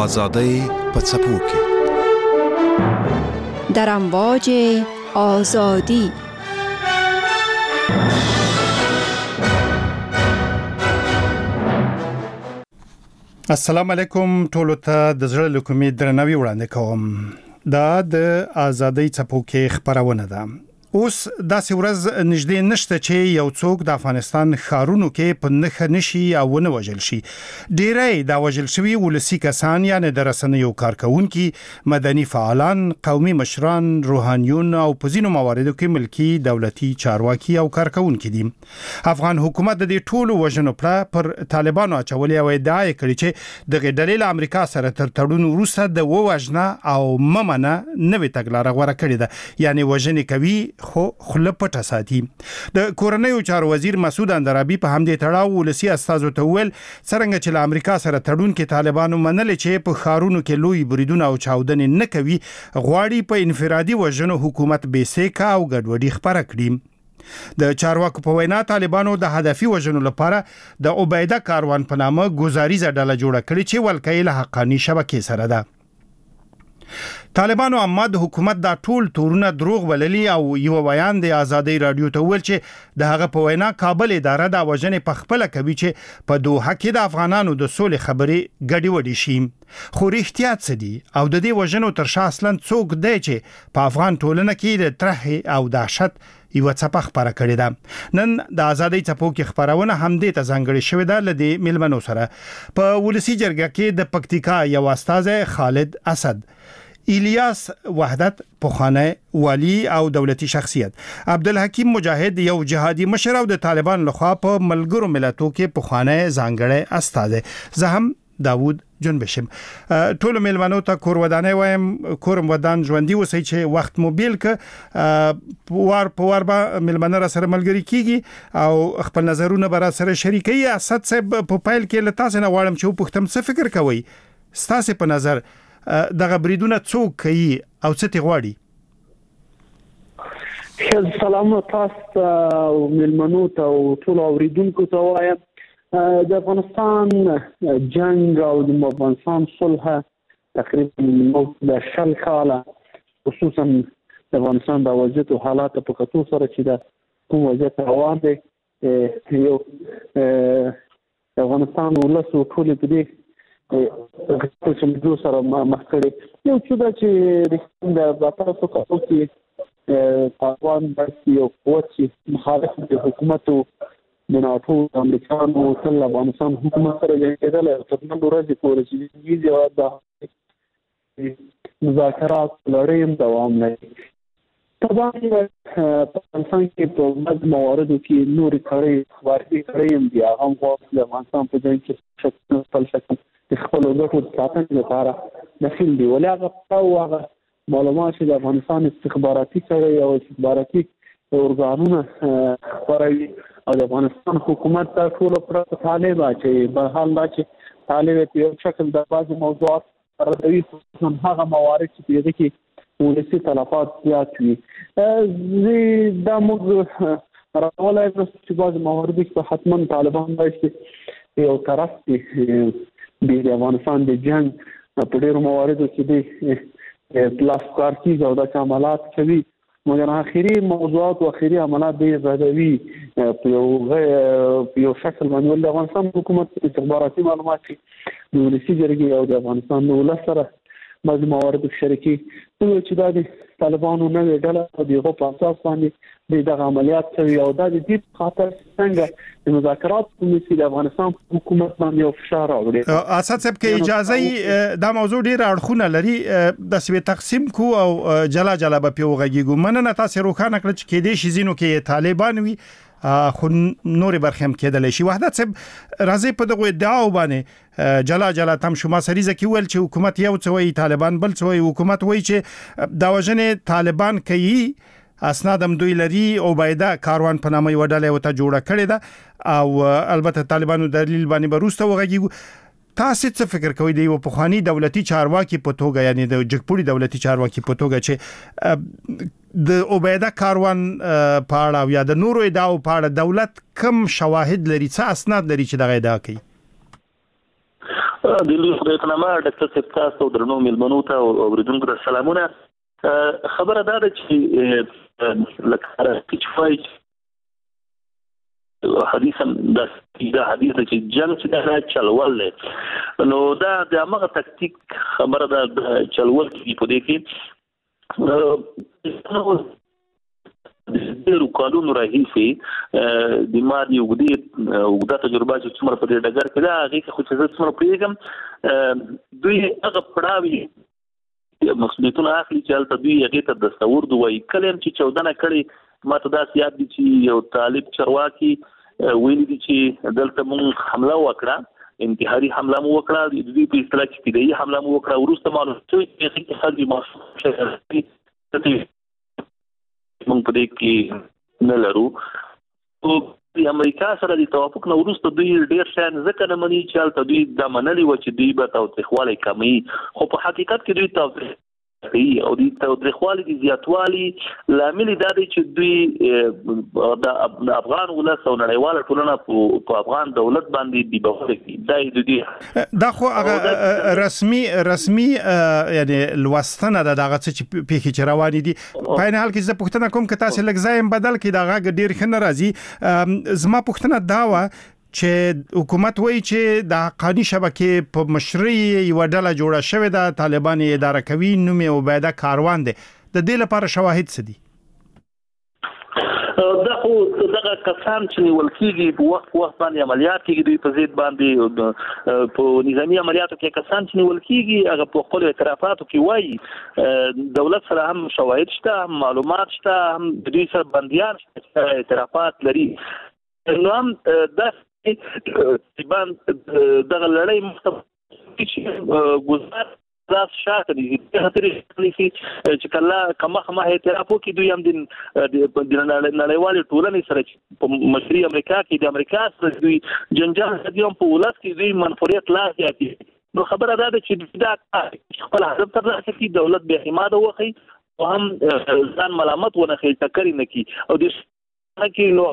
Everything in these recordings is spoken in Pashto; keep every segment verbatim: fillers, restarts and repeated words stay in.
آزادی په څپو کې در امواج آزادی. السلام علیکم ټولو ته د زړه له کومې درناوی وړاندې کوم. دا د آزادۍ څپو کې خبرونه ده. اوس داسې ورځ نږدې نشته چې یو څوک د افغانستان ښارونو کې په نښه نشي او ونه وژل شي. ډیری دا وژل شوي ولسي کسان یعنی د رسنیو کارکونکي، مدني فعالان، قومي مشران، روحانیون او په ځینو مواردو کې ملکی دولتي چارواکي او کارکونکي دي. افغان حکومت د دې ټولو وژنو پر طالبانو اچولې او ادعا کړې چې د دلیل امریکا سره تر تړون وروسته د وژنه او ممنه نوې تګلاره غوړه کړې ده، یعنی وژنې کوي خو خله پټه ساتي. د کورنیو چارو وزیر مسعود اندرابي په همدې تړاو ولسی استازو ته ویل څنګه چې له امریکا سره تړون کې طالبانو منل چې په ښارونو کې لوی بریدونه او چاودنې نه کوي، غواړي په انفرادي وژنو حکومت بې سیکه او ګډوډي خپره کړي. د چارواکو په وینا طالبانو د هدفي وژنو لپاره د عبیده کاروان په نامه ګزاریزه ډله جوړه کړې چې ولکې له حقانی شبکې سره ده. طالبانو اما د حکومت دا ټول تورونه دروغ بللي او یو بیان د آزادۍ رادیو ته ویل چې د هغه په وینا کابل اداره د وژنې په خپل کوي چې په دوحه کې د افغانانو د سولې خبرې ګډي وډي شي. خو احتیاط څه دي او د دې وژنو تر شا اصلا څوک دی چې په افغان ټولنه کې د ترح او دهشت یو څپه خبره کړې ده. نن د آزادۍ څپو کې خبرونه هم دې ته ځانګړې شوې ده لدی ملمنو سره. په ولسی جرګه کې د پکتیکا یو استاد خالد اسد، الیاس وحدت پوخانه والی او دولتي شخصیت، عبدالحکیم مجاهد یو جهادي مشر او د طالبان لخوا په ملګرو ملتونو کې پوخانه ځانګړی استاد، زه هم داوود جنبشم. ټول ملمنو ته کور ودانې وایم، کورم ودان ژوندۍ وسی چې وخت موبیل ک وار په وار به ملمنه را سره ملګری کیږي او خپل نظرونه به را سره شریکي. اسد صاحب په پایل کې لته نه واړم چې پختم څه فکر کوي ستاسو په نظر دغه بریدونه څوک کوي او څه تی غواړي؟ سلام تاسو او ملمنو ته او ټول اوریدونکو ته وایم د افغانستان جنگ او د افغانستان صلح تقریبا د شل کاله خصوصا د افغانستان د وضعیت او حالات په کتو سره چې د کوم وضعیت روان دی یو افغانستان ولس او ټول په دې چې موږ سره مخکړي یو څه د چې د تاسو کتو کې طالبان د یو قوت مخالف د حکومت او د ناتو امریکانو سره افغانستان حکومت سره جنګیدل تر نن ورځې پورې چې د مذاکرات لړۍ دوام لري. طبعا په افغانستان کې په بعض مواردو کې نور کړي خبرې کړي دي هغه د افغانستان په ځای کې شکل خپل شکل خپل ورته ساتنې لپاره داخل دي، ولې هغه او هغه معلومات چې د افغانستان استخباراتي کړي او استخباراتي ارګانونه خبري او د افغانستان حکومت ته ټول پر طالب چې په حال دا چې طالب په یو شکل د بعض موضوعات راځي هغه موارد چې په دې کې ولسی تلفات زیات وي. دا موږ راولای چې بعض موارد کې حتما طالبان راشي یو طرف د افغانستان د جنگ په ډیرو مواردو کې د پلاس کارتیز او د عملات کوي، مګر اخیری موضوعات او اخیری عملات د زادوی په یو په یو شکل باندې د افغانستان حکومت استخباراتي معلومات د ولسی جرګې او د افغانستان ولس سره بعض موارد شریکي چې دا د طالبانو نوې ډله او دغه په اساس باندې دغه عملیات کوي او دا د دې خاطر څنګه د مذاکرات کمیسیون د افغانستان حکومت باندې یو فشار راوړي. اسد صاحب کې اجازه دا موضوع ډیر اړخونه لري د سوي تقسیم کو او جلا جلا به پیوغږیګو مننه تاسو روخانه کړ چې کې دې شي زینو کې طالبان وي خو نور برخم کېدل شي. وحدت صاحب راځي په دغه ادعا باندې جلا جلا تم شما سریزه کې ول چې حکومت یو څوي طالبان بل څوي حکومت وایي چې دا وژنې طالبان کوي، اسناد هم دوی لري او عبیده کاروان په نامه یو ډله وته جوړه کړې ده او البته طالبانو دلیل باندې بروسته وغږیږي. تاسو څه فکر کوئ د یو پخوانی دولتي چارواکي په توګه یعنی د جګپوري دولتي چارواکي په توګه چې د عبیده کاروان په اړه یا د نورو ادعاو په اړه دولت کم شواهد لري، څه اسناد لري چې دغه ادعا کوي؟ د لوی خدای په نامه ډاکټر صاحب تاسو درنو مېلمنو ته او اورېدونکو ته سلامونه. خبره دا ده چې لکه چې وایي حدیث هم دا حدیث ده چې جنګ چې دا چلول دی، نو دا د همغه تکتیک خبره ده چلول کېږي په دې کې ډېرو کالونو راهیسې د ما د اوږدې اوږده تجربه چې څومره په دې ډګر کې ده هغې کې خو چې زه څومره پوهېږم دوی هغه پړاوي مسؤلیتونه اخلي چې هلته دوی هغې ته دستورد وایي. کله هم چې چاودنه کړې ما ته داسې یاد دي چې یو طالب چرواکي ویلي دي چې دلته مونږ حمله وکړه، انتحاري حمله مو وکړه، د دوی په اصطلاح چې فدایي حمله مو وکړه. وروسته معلوم شوي چې هغې کې ښځې مونږ په دې کې نه لرو. د امریکا سره د توافق نه وروسته دوی ډېر شیان ځکه نه مني چې هلته دوی دا منلي وه چې دوی به تاوتریخوالی کموي، خو په حقیقت کې دوی تاوتریخ کوي او د تاوتریخوالي د زیاتوالي لامل دا دی چې دوی د افغان ولس او نړیواله ټولنه په افغان دولت باندې بې باوري کوي. دا دوی دا خو هغه رسمي رسمي یعنی لوستنه ده دغه څه چې پیښې چې روانې دي. په عین حال کې زه پوښتنه کوم که تاسې لږ ځای بدل کړئ دا غږ ډېر ښه نه راځي. زما پوښتنه دا وه چې حکومت وایي چې د حقاني شبکې په مشرۍ یوه ډله جوړه شوې ده، طالبان یې اداره کوي، نوم یې عبیده کاروان دی. د دې لپاره شواهد څه دي؟ دا خو دغه کسان چې نیول کېږي په وخت په وخت باندې عملیات کېږي، دوی په ضد باندې په نظامي عملیاتو کې کسان چې نیول کېږي هغه په خپلو اعترافاتو کې وایي دولت سره هم شواهد شته، هم معلومات شته، هم د دوی سره بندیان شته، اعترافات لري. نو هم دا دغه لړۍ مخته ګزار لاس شاته دي چې کله کمه خمه اعتراف وکړي دوی هم د نړیوالې ټولنې سره په مشري امریکا کې د امریکا سره دوی جنجال دي هم په ولس کې دوی منفوریت لا زیاتوي. نو خبره دا ده چې دا خپل هدف ترلاسه کړي، دولت بې اعتماده وښیي او هم ځان ملامت ونه ښیي، ټکرې نه کړي او د کې نو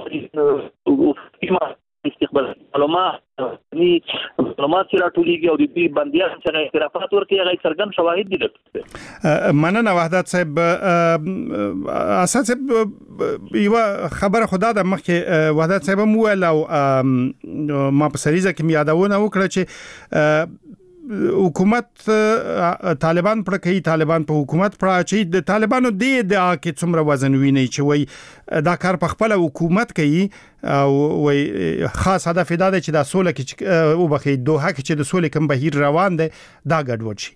استقبال معلومات معلومات چې راټولېږي او د دوی بندیان چې اعترافات ورکوي هغه څرګند شواهد دي. مننه وحدت صاحب. اساس صاحب یوه خبره خدا ده مخکې وحدت صاحب هم وویل او ما په سریزه کې مې یادونه وکړه چې حکومت طالبان پر کوي، طالبان په حکومت پر اچي. د طالبانو د ادعا کې څومره وزن ویني چې وای دا کار په خپل حکومت کوي او وای خاص هدف دا دی چې د سولې کې او بخې دوه کې چې د سولې کوم بهیر روان دی دا ګډوډ شي.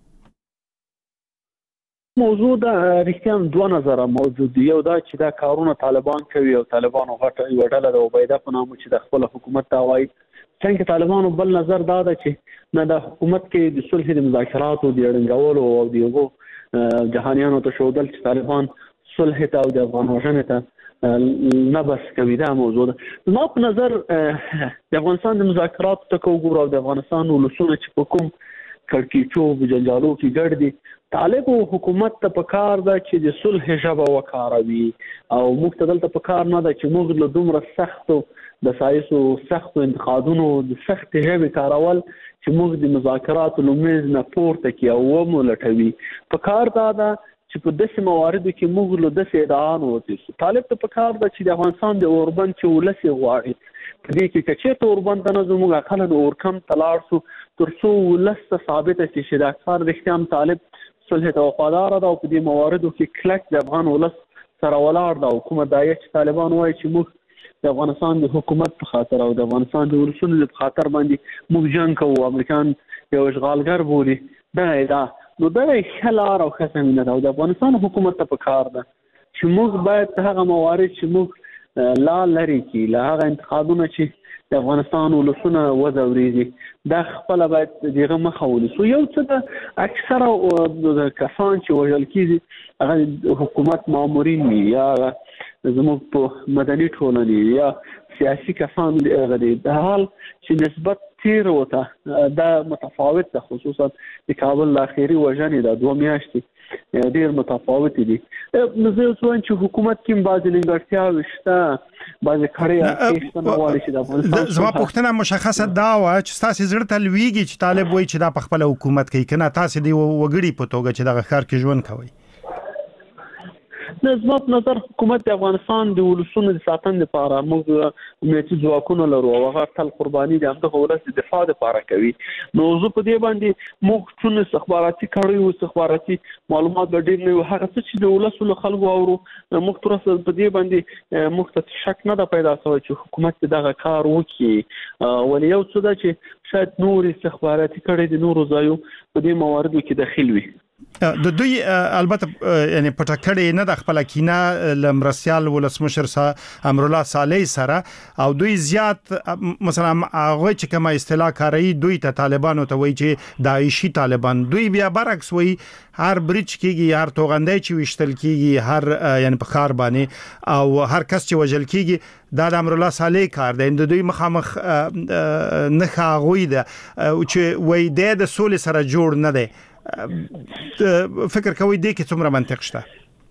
موضوع دا رښتیا دوه نظره موضوع دی. یو دا چې دا کارونه طالبان کوي او طالبانو غټه یو ډله د عبیده په نامه چې د خپل حکومت ته وایي. څنګه طالبانو بل نظر دا ده چې نه د حکومت کې د صلح د مذاکراتو د اړنګولو او د یو جهانیانو ته شودل چې طالبان صلح ته او د افغان وژنې ته نه بس کوي. دا موضوع ده. ما په نظر د افغانستان د مذاکراتو ته کو ګورو د افغانستان ولسونه چې په کوم کړکېچو جنجالو کې ګډ دي، طالب او حکومت ته پکار ده چې د صلح ژبه وکاروي او موږ ته دلته پکار نه ده چې موږ له دومره سختو د سایسو سختو انتقادونو د سخت ژبې کارول چې موږ د مذاکراتو له میز نه پورته کړي او وملټوي. پکار دا ده چې په داسې مواردو کې موږ له داسې ادعاانو وتیسو. طالب ته پکار ده چې د افغانستان د اوربند چې ولس یې غواړي په دې کې که چېرته اوربند ته نه ځو موږ اقله د اورکم ته لاړ شو تر څو ولس ته ثابته شي چې دا کار رښتیا هم طالب صلح ته وفاداره ده او په دې مواردو کې کلک د افغان ولس سره ولاړ ده او کومه دایه چې طالبان وایي چې موږ د افغانستان د حکومت په خاطر او د افغانستان د ولسونو په خاطر باندې موږ جنګ کوو، امریکایان یو اشغالګر بولي، دغه ادعا نو دغه ښه لار او ښه زمینه ده او د افغانستان حکومت ته پکار ده چې موږ باید هغه موارد چې موږ لا لرې کړي له هغه انتقادونه چې د افغانستان ولسونه وځورېږي دا خپله باید دغه مخه ونیسو. یو څه د اکثره کسان چې وژل کېږي هغه حکومت مامورین وي یا زموږ په مدني ټولنې یا سیاسي کسان هغه دي د حال چې نسبت تیر وته دا متفاوت ده. خصوصا د کابل اخیری وژنې د دوه میاشتې ډېر متفاوت دي. نو زه اوس وایم چې حکومت کې بعضې نیمګړتیاوې شته، بعضې کړۍ شته نه غواړي چې د افغانستان. زما پوښتنه مشخصه دا وه چې ستاسې زړه ته لویږي چې طالب وایي چې دا په خپله حکومت کوي، که نه تاسې د وګړي په توګه چې دغه ښار کې ژوند کوئ؟ نه، زما په نظر حکومت د افغانستان د ولسونو د ساتنې لپاره موږ امنیتي ځواکونه لرو او هغه تل قرباني د همدغه ولس د دفاع لپاره کوي. نو زه په دې باندې موږ څونه استخباراتي کړۍ او استخباراتي معلومات به ډېر نه وي، هغه څه چې د ولسو له خلکو اورو موږ تر اوسه په دې باندې موږ ته شک نه ده پیدا شوی چې حکومت دغه کار وکړي. ولې یو څه ده چې شاید نور استخباراتي کړۍ د نورو ځایو په دې مواردو کې دخیل وي. د دوی البته یعنی پټه کړې نه د خپل کینه لمرسیال ولسمشر امرالله صالح سره، او دوی زیات مثلا هغه چې کومه اصطلاح کاروي دوی ته طالبانو ته وایي چې داعشي طالبان، دوی بیا برعکس وایي هر بریچ کېږي، هر توغندی چې وشتل کېږي، هر یعنی په ښار باندې او هر کس چې وژل کېږي دا د امرالله صالح کار دی. د دوی مخامخ نښه هغوی ده چې وایي دی د سولې سره جوړ نه دی. فکر کوي دې کې څومره منطق شته؟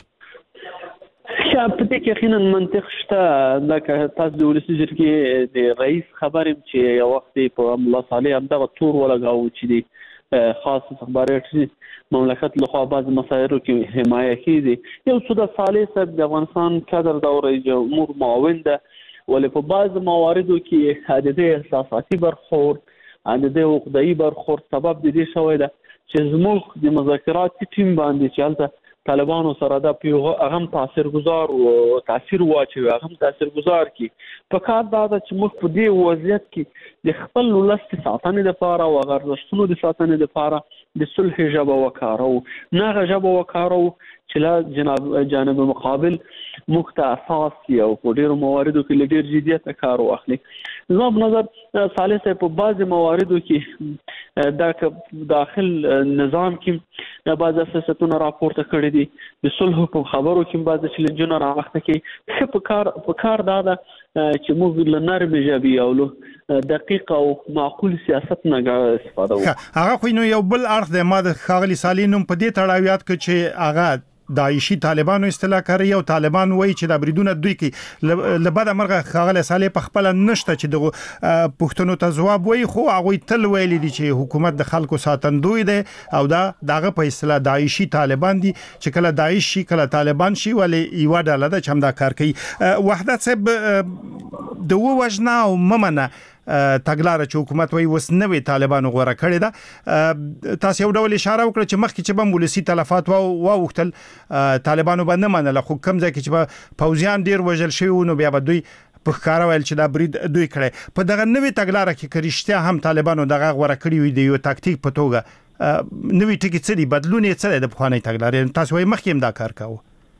شا په دې کې یقینا منطق شته. لکه تاسو د ولسي جرګې د رئیس خبرې چې یو وخت په امرالله صالح همدغه تور ولګاوه چې د خاص استخباراتي مملکت لخوا بعض مسایلو کې حمایه کیږي. یو څه د صالح صاحب د افغانستان کادر د رئیس جمهور معاون ده، ولې په بعض مواردو کې د دې احساساتي برخورد، د دې عقده‌ای برخورد سبب د دې شوی ده چې زموږ د مذاکراتي ټیم باندې چې هلته طالبانو سره دا پیغه هغه تاثیرګذار او تاثیر واچوي، هغه تاثیرګذار کی په کار دا چې موږ په دې وضعیت کې د خپل ولس د ساتنې لپاره او هغه ارزښتونو د ساتنې لپاره د صلح ژبه وکارو، نه هغه ژبه وکارو چې لا جناب جانب مقابل موږ ته اساس کی او په ډیرو مواردو کې له ډیر جدیت کار واخلي. زما په نظر صالح صاحب په بعض مواردو کې دا داخل نظام کې بعض سیاستونه راپورته کړي دي، د صلح په خبرو کې بعض چیلنجونه راوخته کې ښه په کار په کار دا ده چې موږ له نرمې ژبې او له دقیق او معقول سیاست نه استفاده وکړو. هغه خو نو یو بل اړخ د ما د ښاغلي صالح نوم په دې تړاو یاد کړ چې هغه داعشي طالبانو اصطلاح کوي او طالبان وایي چې د بریدونه دوی کې لبد مرغه ښاغلي صالح په خپل نشته چې د پښتنو ته ځواب وایي، خو هغه تل ویلي دي چې حکومت د خلکو ساتندوی دی او دا دغه په اصطلاح داعشي طالبان دي چې کله داعش شي کله طالبان شي، ولې یو ډله ده چې هم دا کار کوي. وحدت صاحب د وژنه او ممنه تګلاره چې حکومت وایي وس نوې طالبانو غوړه کړې ده، تاسو یو ډول اشاره وکړه چې مخکې چې بم ولسی تلفات او واوختل طالبانو باندې منله، خو کوم ځای کې چې پوځیان ډیر وژل شوی نو بیا به دوی په ښکاره ویل چې دا برید دوی کړی. په دغه نوې تګلاره کې که رښتیا هم طالبانو دغه غوړه کړې وي د یو تاکتیک په توګه، نوې ټکي څه دي، بدلون یې څه دی د پخوانۍ تګلارې؟ تاسو وایي مخکې هم دا کار کاوه.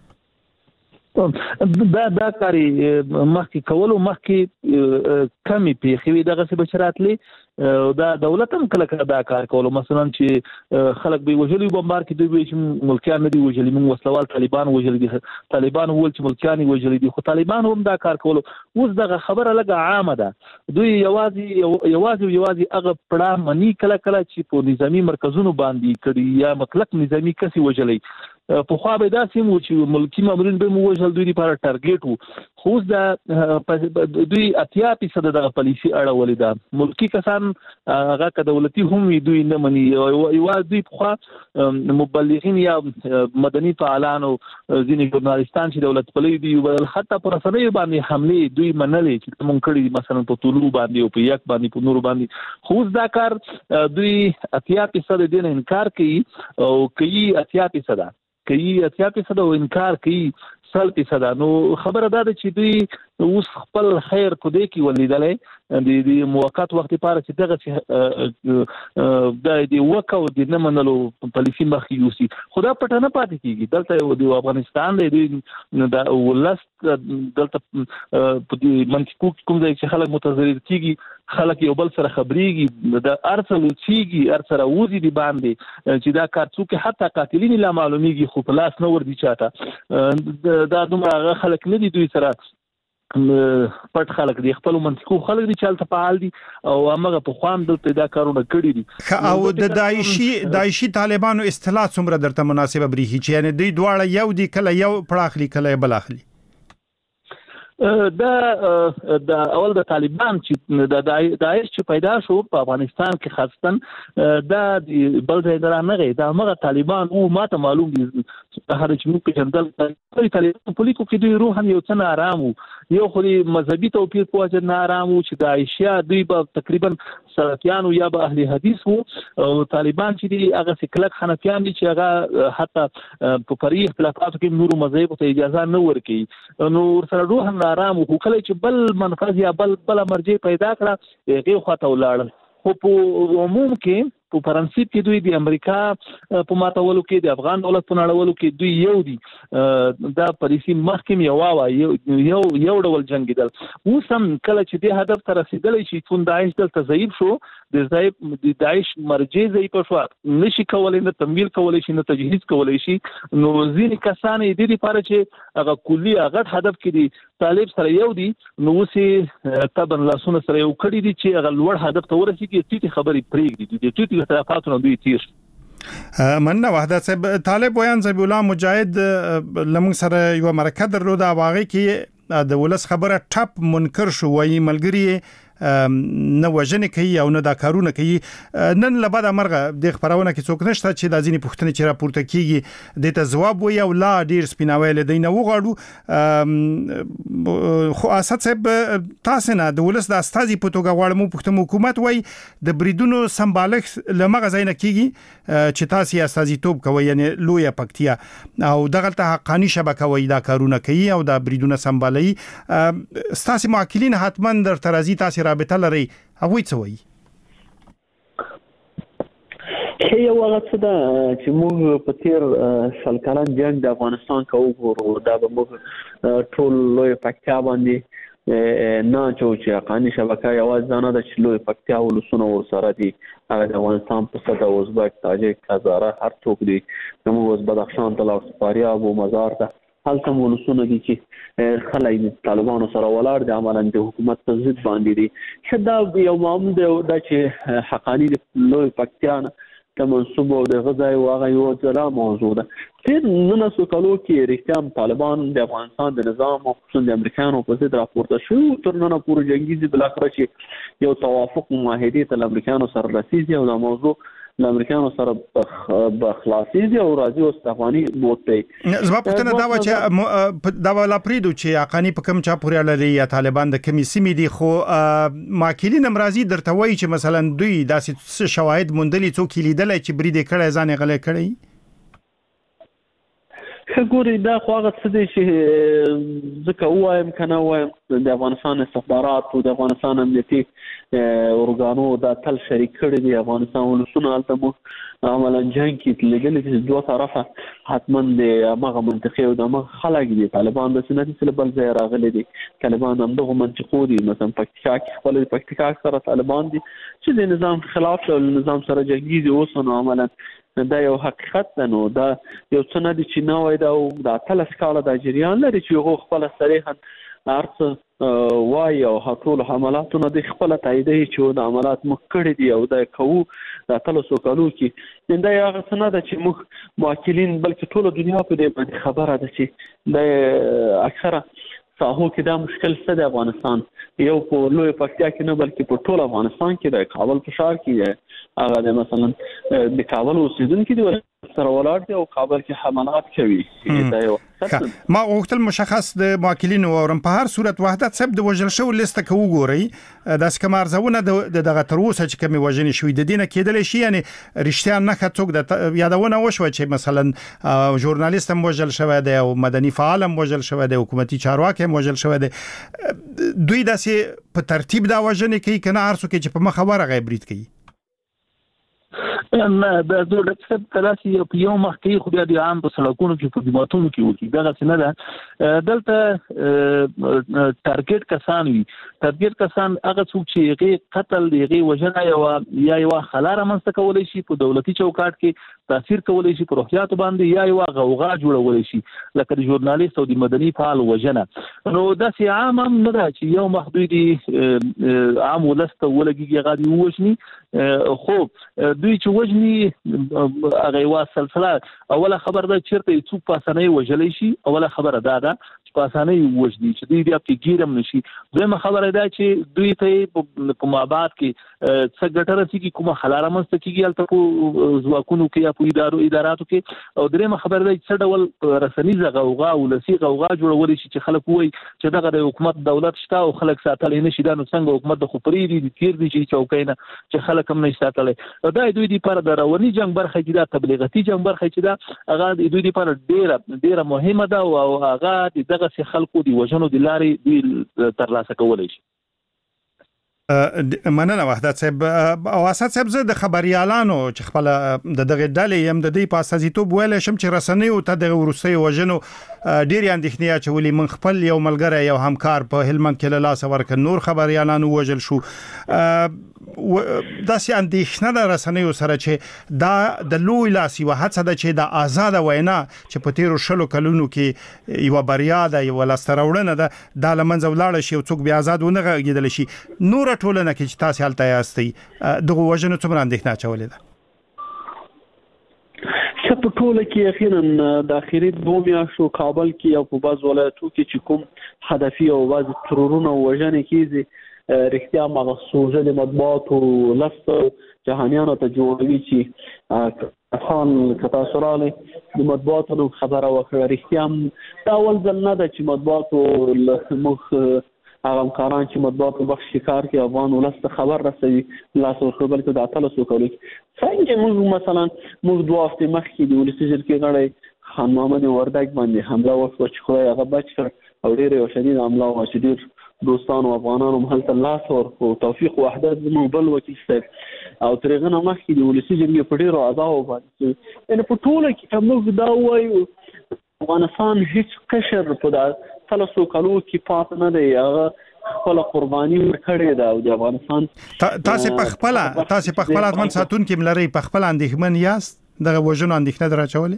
دا دا کاری مخکې کولو مخکې کمی پیښې وي دغه څه بشراتلې دا دولت هم کله کله دا کار کولو، مثلا چې خلک به وژلي بمبار کې دوی چې ملکیان نه دي وژلي، موږ وسلوال طالبان وژلي دي، طالبان ول چې ملکیان وژلي دي، خو طالبان هم دا کار کولو. اوس دغه خبره لګه عامه ده، دوی یوازې یوازې یوازې هغه پړه مني کله کله چې په نظامی مرکزونو باندې کړي یا مطلق نظامی کسي وژلي. په خو به دا سیمو چې ملکی مامورین به مو وژل دوی لپاره ټارګټ وو، خو دا دوی اتیا فیصد د پالیسي اړولې ده، ملکی کسان هغه که دولتي هم وي دوی نه مني. یو دوی په خو مبلغین یا مدني فعالانو ځینې ژورنالستان چې دولت پلوي دي حتی پر رسنیو باندې حمله دوی منلې چې مونږ کړی مثلا په طلوع باندې او په یک باندې په نور باندې، خو دا کار دوی اتیا فیصد دین انکار کوي او کوي اتیا فیصد کوي اتیا فیصد او انکار کوي سل فیصد. نو خبره دا ده چې دوی اوس خپل خیر کو دی کې ولیدلې د د موقت وخت لپاره چې دغه د د وکاو د نه منلو پالیسي مخ یوسي، خدا پټه نه پاتې کیږي. دلته د افغانستان د د ولست دلته په دې منطقو کوم ځای چې خلک متضرر کیږي، خلک یو بل سره خبريږي، د ارسل چیږي ارسره وزي دی باندې چې دا کار څوک حتی قاتلین لا معلومیږي خو په لاس نه ور دي چاته، دا دومره خلک نه دي دوی سره پټ خلک دي خپل منطقو خلک دي چې هلته فعال دي او هغه په خوان دلته دا کارونه کړي دي او د داعشي داعشي طالبانو اصطلاح څومره درته مناسبه بریخي چې یعنی دوی دواړه یو دي کله یو پړاخلي کله بل اخلي دا د اول د طالبان چې د داعش چې پیدا شو په افغانستان کې خاصتاً دا بل ځای درانه غي دا هغه طالبان او ماته معلوم دي هر چې موږ په جندل طالبان په لیکو کې دوی روحاً یو څه آرام یو خو مذهبي توپیر په وجه نه آرام چې د عائشہ دوی په تقریبا سلفیانو یا به اهل حدیث وو او طالبان چې دي هغه سکلک حنفیان دي چې هغه حتی په فرعي اختلافاتو کې نور مذاهب ته اجازه نه ورکړي نو سره روحاً آرام خو کله چې بل منفذ یا بل بل مرجع پیدا کړه هغه خواته ولاړ خو په عموم کې په پرنسيپ کې دوی د امریکا په ماتولو کې د افغان دولت په نړولو کې دوی یو دي دا پالیسي محکم یو وا یو یو یو ډول جنگیدل اوس هم کله چې د هدف ته رسیدلی شي چې داعش دلته ضعیف شو د ضعیف د داعش مرجع ضعیف شو نشي کولای نه تمویل کولای شي نه تجهیز کولای شي نو ځینې کسان د دې لپاره چې هغه کلی هغه هدف کې دي طالب سره یو دي نو اوسې تبن لاسونه سره یو کړی دي چې هغه لوړ هدف ته ورسیږي چې خبرې پرېږدي د ټیټ اختلافاتو دوی تیر مننه وحدت صاحب طالب ویان زبی الله مجاهد لمن سره یو مرکه درلوده واغې کې د ولس خبره ټپ منکر شو وایي ملګری نه وژنې کوي او نه دا کارونه کوي نن لبد امرغه د خبرونه کې څوک نشته چې د ځینې پوښتنې چې راپورته کیږي د ته جواب وي او لا ډیر سپیناویل دینه وغواړو خو اساس تاسو نه د ولس د استازي په توګه غواړم پوښتنه حکومت وای د بریدونو سمبالښت لمغه زینه کیږي چې تاسو استازي توپ کوي یعنی لویه پکتیا او دغه ته حقانی شبکه وای دا کارونه کوي او دا بریدونه سمبالي استاسي معقلین حتما در ترازی تاسو رابطه لري هغه څه وایي یو هغه څه ده چې موږ په تیر شل کلن جنګ د افغانستان کې وګورو دا به موږ ټول لوی پکتیا باندې نه چې حقانی شبکه یوازې نه ده چې لوی پکتیا ولسونه ورسره دي هغه د افغانستان په صد ازبک تاجک هزاره هر څوک دي موږ اوس بدخشان ته لاړ فاریاب او مزار ته هلته ولسونه دي چې خلای طالبانو سره ولاړ دي عملاً د حکومت په ضد باندې دي شدا یو معامل دا چې حقانی لوی پکتیا ته منسوب او د غزای واغ یو ځلا موضوع ده تیر نن سو کلو کې ریښتیا طالبان د افغانستان د نظام او خصوصا د امریکانو په ضد راپورته شو تر نن پورې جنگیزي بل اخر چې یو توافق معاهده ته امریکانو سره رسیدي او دا موضوع د امریکانو سره بخلاصي دي او راځي او افغاني بوتي زما پوښتنه دا و چې دا ولا پریدو چې حقانی په کوم چا پورې لري یا طالبان د کمی سیمې دي خو ماکلین امراضي درته وایي چې مثلا دوی داسې شواهد موندلي څوک لیدل چې برید کړي ځان غلې کړي ګوري دا خو هغه څه دي چې ځکه وایم کنه وایم د افغانستان استخبارات او د افغانستان امنیتي اورګانو دا تل شریک کړي دي افغانستان ولسونه البته مو عملاً جنگ کې لګل چې دوه طرفه حتما د هغه منطقي او د هغه خلک دي طالبان د سنتي سره بل ځای راغلي دي طالبان هم دغه منطقو دي مثلا پکتیکا کې خپل پکتیکا سره طالبان دي چې د نظام خلاف او نظام سره جنگي دي اوس نو عملاً دا یو حقیقت ده نو دا یو څه نه دي چې نو وای دا د اتل سکاله د جریان لري چې هغه خپل صریحا ارڅ وای او ټول حملاتونه د خپل تایید چې د عملات مخکړه دي او دا کوو د اتل سکالو کې دا یو څه نه ده چې موږ موکلین بلکې ټول دنیا په دې باندې خبره ده چې د اکثره ساحو کې دا مشکل څه د افغانستان یو په لوی پکتیا کې نه بلکې په ټول افغانستان کې د کابل په ښار کې هغه مثلا د کابل اوسیدونکو دي سره ولاړ دي او کابل کې حملات کوي دا یو ما وختل مشخص د موکلین او په هر صورت وحدت سب د وجل شو لیسته کو ګوري د اسکمارزونه د دغه تروسه چې کوم وژنې شوې د دینه کېدل شي یعنی رښتیا نه خڅوک د یادونه وشو چې مثلا ژورنالیست هم وژل شوی دی او مدني فعال هم وژل شوی دی حکومتي چارواکي هم وژل شوی دی دوی داسې په ترتیب دا وژنې کوي کنه هر څوک چې په مخ خبره غیبریت کوي نه د دولت څخه تلاسي یو مخکې خو بیا د عام په سړکونو کې په دیماتونو کې وکی دا څه نه ده دلته ټارګټ کسان وي ټارګټ کسان هغه څوک چې هغه قتل دی هغه وژنه یا یا یو خلاره منځ کولای شي په دولتي چوکاټ کې تاثیر کولای شي پر روحیات باندې یا یو غوغا جوړولای شي لکه د ژورنالیست او د مدني فعال وژنه. نو داسې عام هم نه ده چې یو محدودي عام ولست ولګي غادي ووجني، خو دوی چې وجني هغه وا سلسله اوله خبر ده چیرته څوک پاسنۍ وجلې شي، اوله خبره ده ده چې پاسنۍ وجدي چې دوی بیا په ګیرم نشي. دویمه خبره ده چې دوی ته په مابعد کې څه ګټه رسېږي، کومه خلاره منځته کېږي هلته په ځواکونو کې یا په ادارو اداراتو کې. او دریمه خبره ده چې څه ډول رسنیزه غوغا ولسي غوغا جوړولی شي چې خلک وایي چې دغه د حکومت دولت شته او خلک ساتلی نه شي. دا نو څنګه حکومت د خو پرېږدي د تېر دي چې چوکۍ نه چې خلک هم نه شي ساتلی. دا دوی دپاره د رواني جنګ برخه چې دا تبلیغاتي جنګ برخه چې دا هغه د دوی دپاره ډېره ډېره مهمه ده او هغه د دغسې خلکو د وژنو د لارې دوی ترلاسه کولی شي. مننه وحدت صاحب. او اسد صاحب زه د خبريالانو چې خپل د دغه ډلې يم د دې په اساسيتوب ویل شم چې رسنۍ او ته د روسي وژنو ډېر اندېښنې اچولې. من خپل یو ملګری یو همکار په هلمند کې له لاس ورک نور خبريالانو وژل شو. داسې اندېښنه ده رسنۍ سره چې دا د لوی لاسي وهڅه ده چې د آزاد وینا چې په تیرو شلو کلونو کې یو بریا ده یو لاستراوړنه ده دا لمنځه ولاړ شي او څوک بیا آزاد ونه غږیدل شي. نور ټولنه کې چې تاسو هلته یاستئ دغه وژنو څومره اندېښنه اچولې ده؟ ښه په ټوله کې یقینا د اخري دوه میاشتو کابل کې او په بعض ولایتو کې چې کوم هدفي او بعض ترورونه او وژنې کېږي رښتیا هغه سوژه د مطبوعاتو لست جهانیانو ته جوړوي چې خان کتا سراله د مطبوعاتو خبره وکړه. رښتیا دا اول ځل نه ده چې مطبوعاتو مخ هغه کاران چې مطبوعاتو بخش کار کې افغان ولست خبر رسوي لاس خبر کې د اتلس وکړي. څنګه موږ مثلا موږ دوه هفته مخکې د ولسي جرګې غړی خان محمد وردګ باندې حمله وکړه چې خدای هغه بچ کړ او ډېر یو شدید حمله و چې ډېر دوستانو افغانانو هلته لاس ورکړو. توفیق وحدت زموږ بل وکیل صاحب او تر هغه نه مخکې د ولسي جرګې په ډېرو اعضاو باندې یعنې په ټوله کې موږ دا وایو افغانستان هیڅ قشر په دا ثلاثو کالو کې پات نه دی، هغه خپل قرباني ورکړې ده. او د افغانستان تاسو په خپل تاسو په خپل اتمن ساتون کې ملري په خپل اندېښمن یاست دغه وژنو اندېښنه دراچولې؟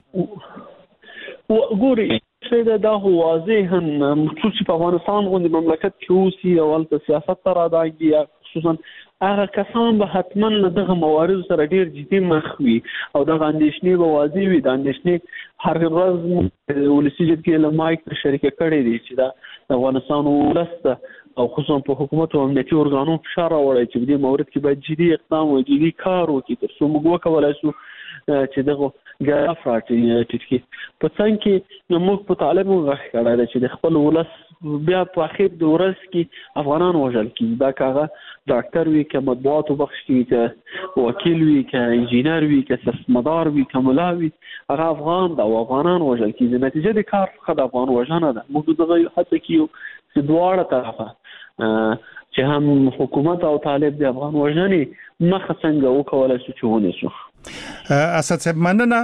وګوري چې دا هو واضح هم خصوصي په افغانستان غوندي مملکت کې اوسي او ولته سیاست تر اداګي خصوصا هغه کسان به حتما دغه موارد سره ډیر جدي مخ وي او دغه اندېښنې به واضح وي. د اندېښنې هر ورځ ولسي جرګې له مایک شریک کړي دي چې دا افغانستان ولست او خصوصا په حکومت او امنیتي ارګانونو فشار راوړي چې په دې مورد کې باید جدي اقدام او جدي کار وکړي تر څو موږ وکولای شو چې دغه ګاف راټي ټکی په څنګه کې موږ په طالب غږ کړه چې د خپل ولس بیا په اخر د ورځ کې افغانان وژل کیږي. دا کاغه ډاکټر وي که مطبوعاتو بخش کې که وکیل وي که انجینر وي که سیاستمدار وي که ملا وي هغه افغان دا او افغانان وژل کیږي. نتیجه د کار څخه د افغان وژنه ده. موږ دغه هڅه کوو چې دواړه طرفه چې هم حکومت او طالب د افغان وژنې مخه څنګه وکولای شو چې ونیسو. اسد صاحب مننه.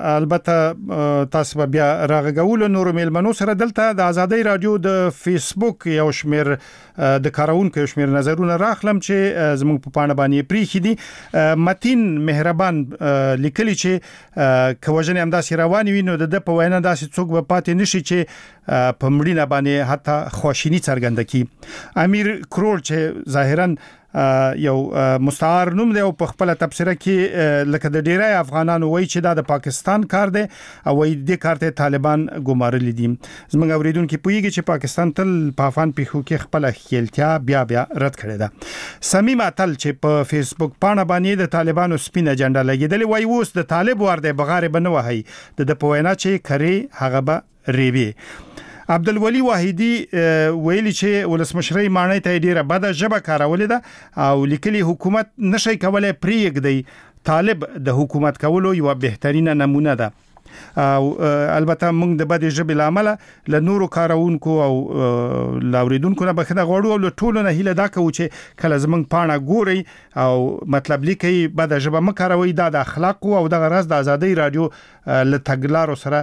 البته تاسو بیا راغول نور میلمنو سره دلته د ازادي رادیو د فیسبوک یو شمیر د کارونکو یو شمیر نظرونه راخلم چې زموږ په پاڼه باندې پریخي دي. متین مهربان لیکلی چې کوژن همداسې روان وي نو د په وینا داسې څوک به پاتې نشي چې په مړینه باندې حتی خواشینی څرګنده کی. امیر کرول چې ظاهرا یو مستعار نوم دی او په خپل تبصره کې لکه د ډیری افغانانو وایي چې دا د پاکستان کار دی او وایي د کار ته طالبان ګمارل دي. زموږ اوریدونکو پوهیږي چې پاکستان تل په افغان پیښو کې خپل خیلتیا بیا بیا رد کړې ده. سمیم اتل چې په فیسبوک پاڼه باندې د طالبانو سپین اجنډا لګیدلې وایي اوس د طالب ور دی بغیر بنه وهي د په وینا چې کری هغه به ریبي. عبدالولي واحدی ویلي چې ولسمشرۍ معنی ته ډیره بده ژبه کارولې ده او لیکلي حکومت نشي کولای پریږدي طالب د حکومت کولو یو بهترینه نمونه ده. او البته موږ د بده ژبې لامل له نورو کارونکو او لاوریدونکو نه بخنه غواړو او ټولو نه هیله دا کوي چې کله زمونږ پاڼه ګوري او مطلب لیکي بده ژبه مکاروي دا د اخلاق او د غرض د ازادي رادیو له تګلارو سره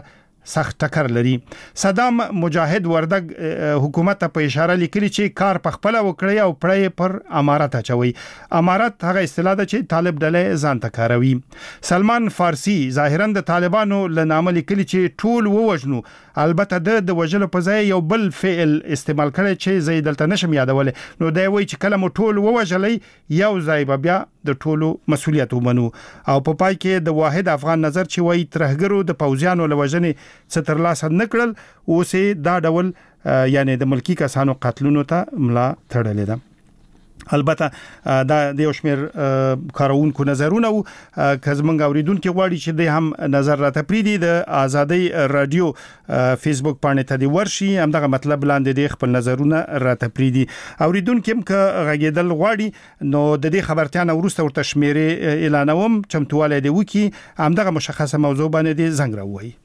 سخت ټکر لري. صدام مجاهد وردګ حکومت ته په اشاره لیکلي چې کار په خپل وکړي او پړې پر امارات اچوي. امارات هغه اصطلاح ده چې طالب ډلې ځان ته کاروي. سلمان فارسی ظاهرا د طالبانو له نامه لیکلي چې ټول ووجنو، البته د د وجلو په ځای یو بل فعل استعمال کړي چې زه دلته نشم یادول. نو دا وایي چې کله مو ټول ووجلې یو ځای به بیا د ټولو مسؤلیت ومنو. او په پای کې د واحد افغان نظر چې وایي ترهګرو د پوځیانو لوجنې ستر لاس نکړل، اوسې دا ډول یعنی د ملکی کسانو قتلونو ته ملا تړلې ده. البته دا د یو شمیر کارونکو نظرونه او کزمنګ اوریدونکو غواړي چې د هم نظر راته پریدي د ازادي رادیو فیسبوک باندې ته دی ورشي، همدغه مطلب لاندې د خپل نظرونه راته پریدي. اوریدونکو هم ک غږیدل غواړي نو د دې خبرتیا نه ورسته ورته شمیره اعلانوم، چمتواله دی وکي همدغه مشخصه موضوع باندې دی زنګ راوي.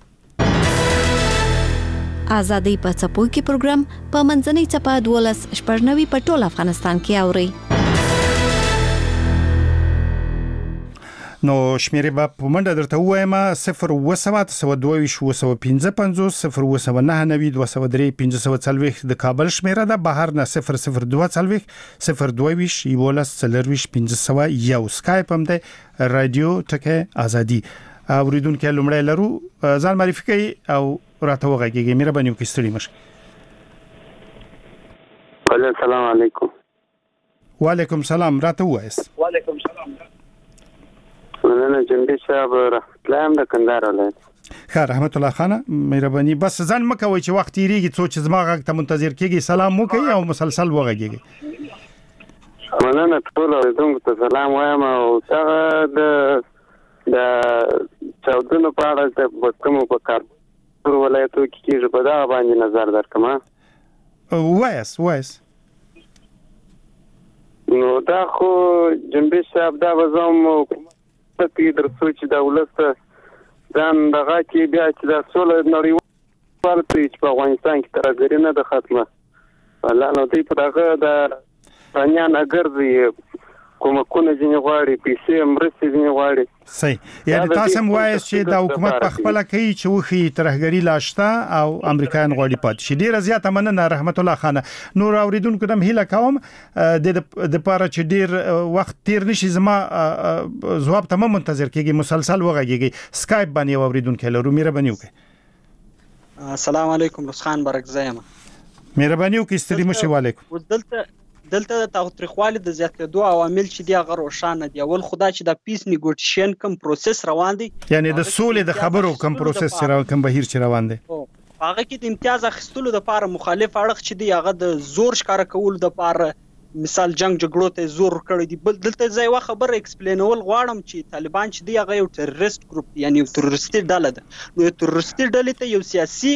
آزادۍ په څپو کې پروګرام په منځنۍ چپه دولس شپږنوي په ټول افغانستان کې اوري. نو شمیرې به په منډه درته وایم: صفر وسوات سو دوه شو سو پنځه پنځوس صفر وسو نه نوي دوه سو درې پنځه سو څلويخ د کابل شمیره ده، بهر نه صفر صفر دوه څلويخ صفر دوه یولس څلويخ پنځه سو یو. سکایپ هم ده رادیو ټکه ازادي. اوریدونکو لمړی لرو، ځان معرفي کوي او راته وغږیږي. مهرباني وکړئ ستړي مشه. السلام علیکم. وعلیکم السلام. راته وایست. وعلیکم السلام. مننه جنبی صاحب، رحمت الله د کندهار ولایت. خیر رحمت الله خان، مهرباني بس ځان مکوي چې وخت یریږي څو چې زما غږ ته منتظر کیږي. سلام مو کوي او مسلسل وغږیږي. مننه ټول اوریدونکو ته سلام وایم او څنګه د د چاودنو په اړه د کومو په کار پر ولایتو کې کېږي په دا باندې نظر درکما. وایس وایس نو دا خو جنبی صاحب دا وزم په درسو چې د ولست ځان دغه کې بیا چې د سول نړیوال پیچ په افغانستان کې ترګری نه د ختمه الله نو دی په دغه د پنځان اګرځي کومه کونه ځنی غواړي پیسې مرستې ځنی غواړي. صحیح، یعنی تاسو هم وایي چې د حکومت په خپل کوي چې وخی ترهګری لاشته او امریکایان غواړي پات شي. ډیر زیاته مننه رحمت الله خان. نور اوریدونکو دم هیله کوم د د پاره چې ډیر وخت تیر نشي زما جواب ته منتظر کیږي، مسلسل وغږیږي. سکایپ باندې اوریدونکو لرو، مهرباني وکړئ. السلام علیکم، لسخان برکزایم. مهرباني وکړئ ستړي مشه. وعلیکم. دلته دلته د تاوتریخوالي د زیاتېدو عوامل چې دی هغه روښانه دي. اول خدا چې د پیس نیګوټیشن کوم پروسس روان دی، یعنی د سولې د خبرو کوم پروسس چې راو کوم بهیر چې روان دی، هغه کې د امتیاز اخیستلو د لپاره مخالف اړخ چې دی هغه د زور ښکار کول د لپاره مثال جنگ جګړو ته زور کړی دی. بل دلته ځای وا خبر ایکسپلینول غواړم چې طالبان چې دی هغه یو ټیرریست ګروپ دی، یعنی یو تروریستي ډله ده. نو یو تروریستي ډلې ته یو سیاسي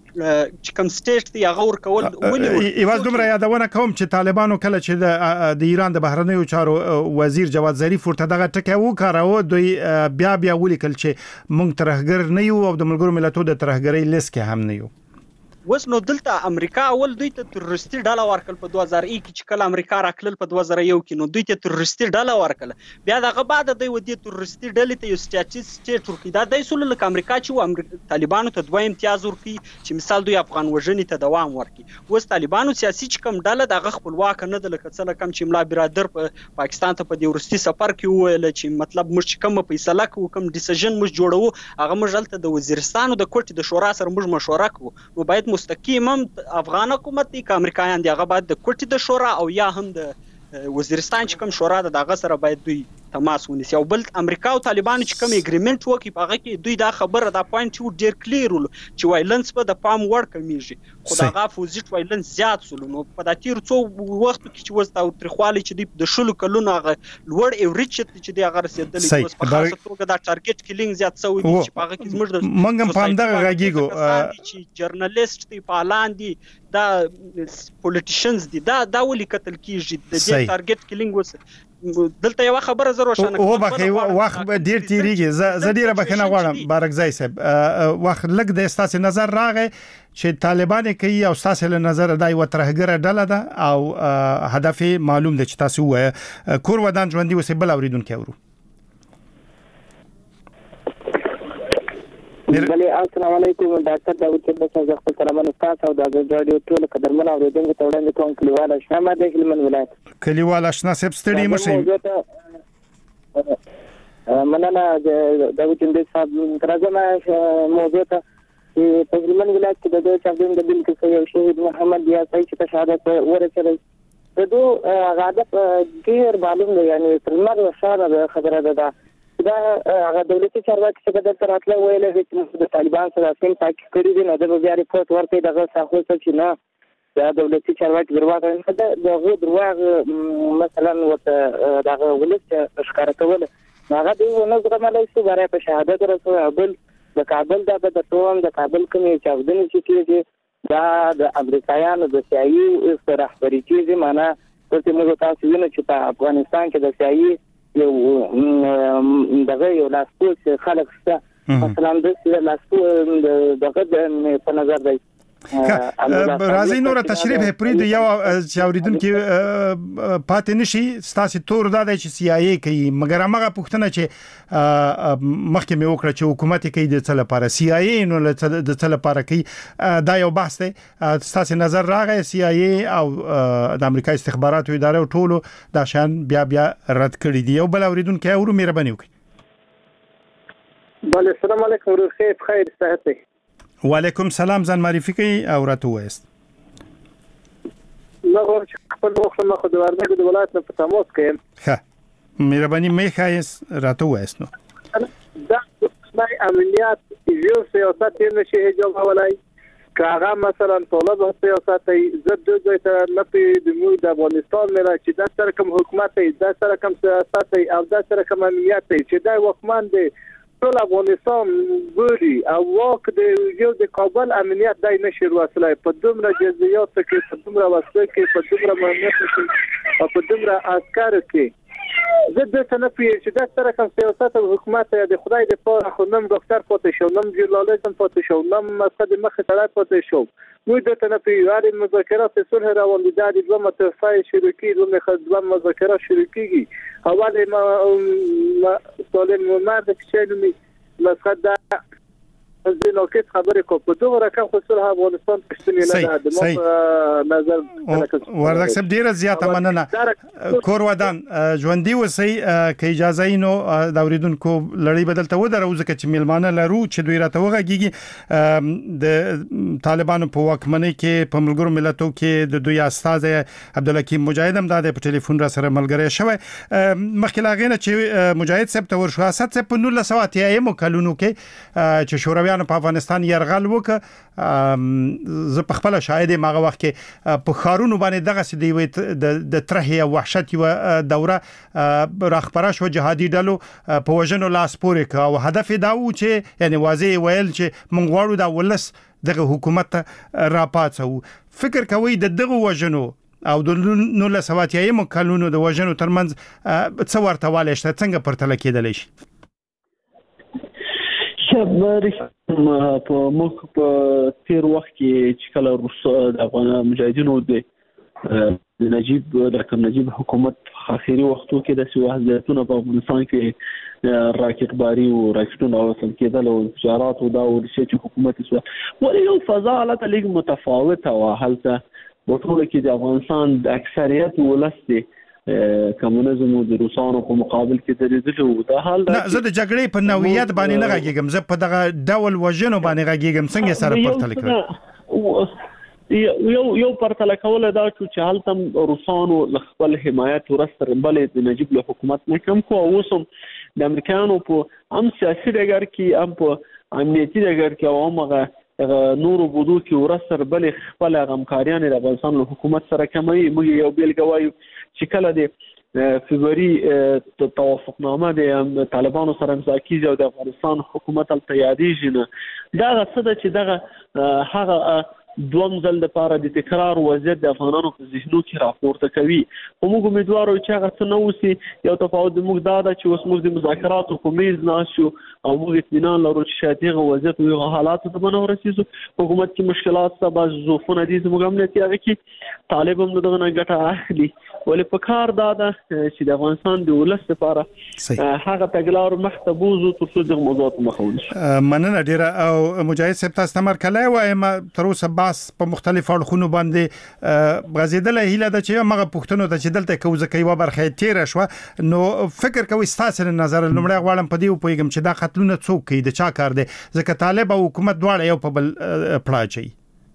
چې کوم سټیټ دی هغه ورکول ولې ایواز دومره یادونه کوم چې طالبانو کله چې د د ایران د بهرنیو چارو وزیر جواد ظریف ورته دغه ټکی وکړاوه، دوی بیا بیا ولیکل چې موږ ترهګر نه یو او د ملګرو ملتونو د ترهګرۍ لیست کې هم نه یو. وس نو دلته امریکا اول دوی ته تروریستي ډله ورکړل په دوه زره یک کې چې کله امریکا راکړل په دوه زره یو کې، نو دوی ته تروریستي ډله ورکړل. بیا دغه بعد دوی ودی تروریستي ډلې ته یو سټیټس سټیټ ورکړي. دا د اصول لکه امریکا چې طالبانو ته دوه امتیاز ورکړي چې مثال دوی افغان وژنې ته دوام ورکړي. وس طالبانو سیاسي چې کوم ډله دغه خپلواک نه ده، لکه څه لکه چې ملا برادر په پاکستان ته په دې ورستي سفر کې وویل چې مطلب موږ کوم فیصله کوو، کوم ډیسیژن موږ جوړو، هغه موږ هلته د وزیرستان د کوټې د شورا سره موږ مشوره کوو. نو باید مستقیم افغان حکومت دی که امریکایان دی هغه باید د کوټې د شورا او یا هم د وزیرستان چې کوم شورا ده دغه سره باید دوی تماس ونیسي. او بل امریکا او طالبانو چې کوم اګریمنت وکړي په هغه کې دوی دا خبره دا پوینټ ډیر کلیر ول چې وایلنس په د پام وړ کمیږي، خو دا غا فوزیټ وایلنس زیات سول. نو په دا تیر څو وخت کې چې وستا او ترخوالي چې د شلو کلونو هغه لوړ ایوریج چې دی هغه رسیدلې، اوس په خاصه توګه دا ټارګټ کیلینګ زیات سوی دي چې په هغه کې زموږ د منګم پام دغه غږیږو چې جرنالیست دی پالان دي دا پولیټیشنز دي دا دا ولي قتل کیږي د دې ټارګټ کیلینګ وس. دلته یو خبره زه روښانه کوم. او بخې وخت ډیر تیریږي، زه ډیره بخنه غواړم بارکزای صاحب، وخت لګ د استاسي نظر راغی چې طالبان کوي او استاسي له نظر دای و ترهګره ډله ده او هدف معلوم دی چې تاسو وایي کور ودان ژوندۍ وسې بل اوریدونکو ورو. بله السلام علیکم ډاکټر داوود چندسا زه خپل سلامونه تاسو او د رادیو ټول قدرمن اوریدونکو ته وړاندې کوم کلیوال آشنا ما د هلمند ولایت کلیوال آشنا صاحب ستړي مشي مننه د داوود چندسا ترځمه موضوع ته په هلمند ولایت کې د دوه چاودنې د بل کې یو شهید محمد یاسای چې په شهادت ورسېد د دوه غادب ډیر معلوم دی یعنی ترمر وشاره خبره ده دا هغه دولتي چارواکي چې د تراتله ویل چې د طالبان سره سم تحقیق کړی دی نو د بیا ریپورت ورته دغه ساحو چې نه دا دولتي چارواکي درواغ نه ده دغه درواغ مثلا وته دغه ولست ښکار کول هغه د نو زغملای شو غره په شهادت رسو بل د کابل د ټول د کابل کومې چاودنې چې کېږي دا د امریکایانو د سیاسي رهبري کېږي معنا ته موږ تاسو وینئ چې په افغانستان کې د سیاسي یو دغه یو لاسپوڅ خلک شته مثلا د لاسپوڅ دغه په نظر دی راځي نور تشریح پرې د یو چې اوریدونکو پاتې نشي ستاسو تور دا دی چې سی آی ای کوي مګر هغه پوښتنه چې مخکې مې وکړه چې حکومت کوي د څه لپاره سی آی ای نو د څه لپاره کوي دا یو بحث دی ستاسو نظر راغی سی آی ای او د امریکا استخباراتو اداره ټولو دا شان بیا بیا رد کړی دی یو بل اوریدونکو اورو مهرباني وکړي بله السلام علیکم روخه بخیر صحت وعلیکم سلام ځان معرفي کوي او راته وایست زه غواړم چې خپل وخت ما خو د وردګو د ولایت نه په تماس کې یم ښه مهرباني مې ښایست راته وایست نو دا اسماعي عملیات یو سیاست یې نشي جوړولای کاغه مثلا طلب سیاست زه د دوی ته نه پی د مو د افغانستان نه چې د سره کوم حکومت دی د سره کوم سیاست دی او د سره کوم امنیت دی چې دا وکمن دی ټول افغانستان ګوري او واک د یو د کابل امنیت دای نشي وسلای په دومره جزئیات کې په دومره وسله کې په دومره امنیت کې او په دومره عسكر کې زه د تنفي چې د سره کوم سیاست او حکومت د خدای د پاره خو نم ډاکټر پاتې شو نم جلالیزم پاتې شو نم مقصد مخه تړای پاتې شو نو د تنفي یاري مذاکرات صلح روان دي د دوه متفای شریکي دوه خدمت مذاکرات شریکي حواله ما سالم مرد چې نومي مسخد د نوکس خبرې کو په دوه رقم خو صلح افغانستان پښتني نه ده د نظر وردګ صاحب ډیره زیاته مننه کور ودان ژوندۍ وسی که اجازه نو د اوریدونکو لړۍ بدلته و درو ځکه چې میلمانه لرو چې دوی راته وغږیږي د طالبانو په واکمنۍ کې په ملګرو ملتونو کې د دوی استاد عبدالحکیم مجاهد هم د ټلیفون را سره ملګری شوی مخکې لاغینه چې مجاهد صاحب ته ورشو اساس په نولس سوه اتیا کلونو کې چې شورویان په افغانستان يرغل وکړ زه په خپل شاهد ماغه وخت کې په خارونو باندې دغه سدي د ترهه وحشت و دوره راخبره شو جهادي ډلو په وژنو لاس پورې کا او هدف دا و چې یعنی واضح ویل چې مونږ غواړو دا ولس دغه حکومت را پاتو فکر کوي د دغه وژنو او د نولس سوه اتیا کلونو د وژنو ترمنځ څه ورته والي شته څنګه پرتل کېدلی شي په موږ په تیر وخت کې چې کله روس د افغان مجاهدینو د نجیب ډاکټر نجیب حکومت اخیری وختو کې د سیاستونو په افغانستان کې راکټباري او راکټونو وصل کېدل او تجارت او دا او چې حکومت سو ولې یو فضا حالت لیک متفاوته او حالته ورته کې د افغانستان د اکثریت ولست کمونیزم او د روسانو په مقابل کې درېدل او دا حال نه زه د جګړې په نوعیت باندې نه غږیږم زه په دغه ډول وژنو باندې غږیږم څنګه سره پرتل کړم یو یو پرتل کول دا چې حالتم روسانو خپل حمایت ورسره بلې د نجیب له حکومت نه کم کو اوسم د امریکایانو په هم سیاسي ډګر کې هم په امنیتي ډګر کې او هغه نور بودو کې ورسره بلې خپل همکاریان د افغانستان له حکومت سره کوي موږ یو بیلګه وایو چې کله د فبراير توافقنامه د طالبانو سره امضا کیږي او د افغانستان حکومت ال تیادیږي نه دا څه چې دغه هغه دوم ځل لپاره د تکرار وضعیت د افغانانو په ذهنو کې راپورته کوي. خو موږ امیدوار یو چې هغه څه نه وسي. یو تفاوت موږ دا ده چې اوس موږ د مذاکراتو په میز ناست یو او موږ اطمینان لرو چې شاید هغه وضعیت او هغه حالات ته به نه ورسېږو. حکومت کې مشکلات شته، بعض ضعفونه دي، زموږ امنیتي هغه کې طالب هم دغه نه ګټه اخلي. ولې په کار دا ده چې د افغانستان د ولس لپاره هغه تګلارو مخته بوزو تر څو دغه موضوعات مخه ونشي. مننه ډیره. او مجاهد صاحب تاسو تمر کله وایم تر اوسه باس په مختلفو اړخونو باندې غزیدل هیله ده چې هغه پښتنو ته چې دلته کوزه کوي و برخه تیر شو. نو فکر کوي تاسو نظر لمړی غواړم په دې پویګم چې دا خطلونه څوک کوي، د چا کار دی؟ ځکه طالب او حکومت دواړه یو په بل پړاچي.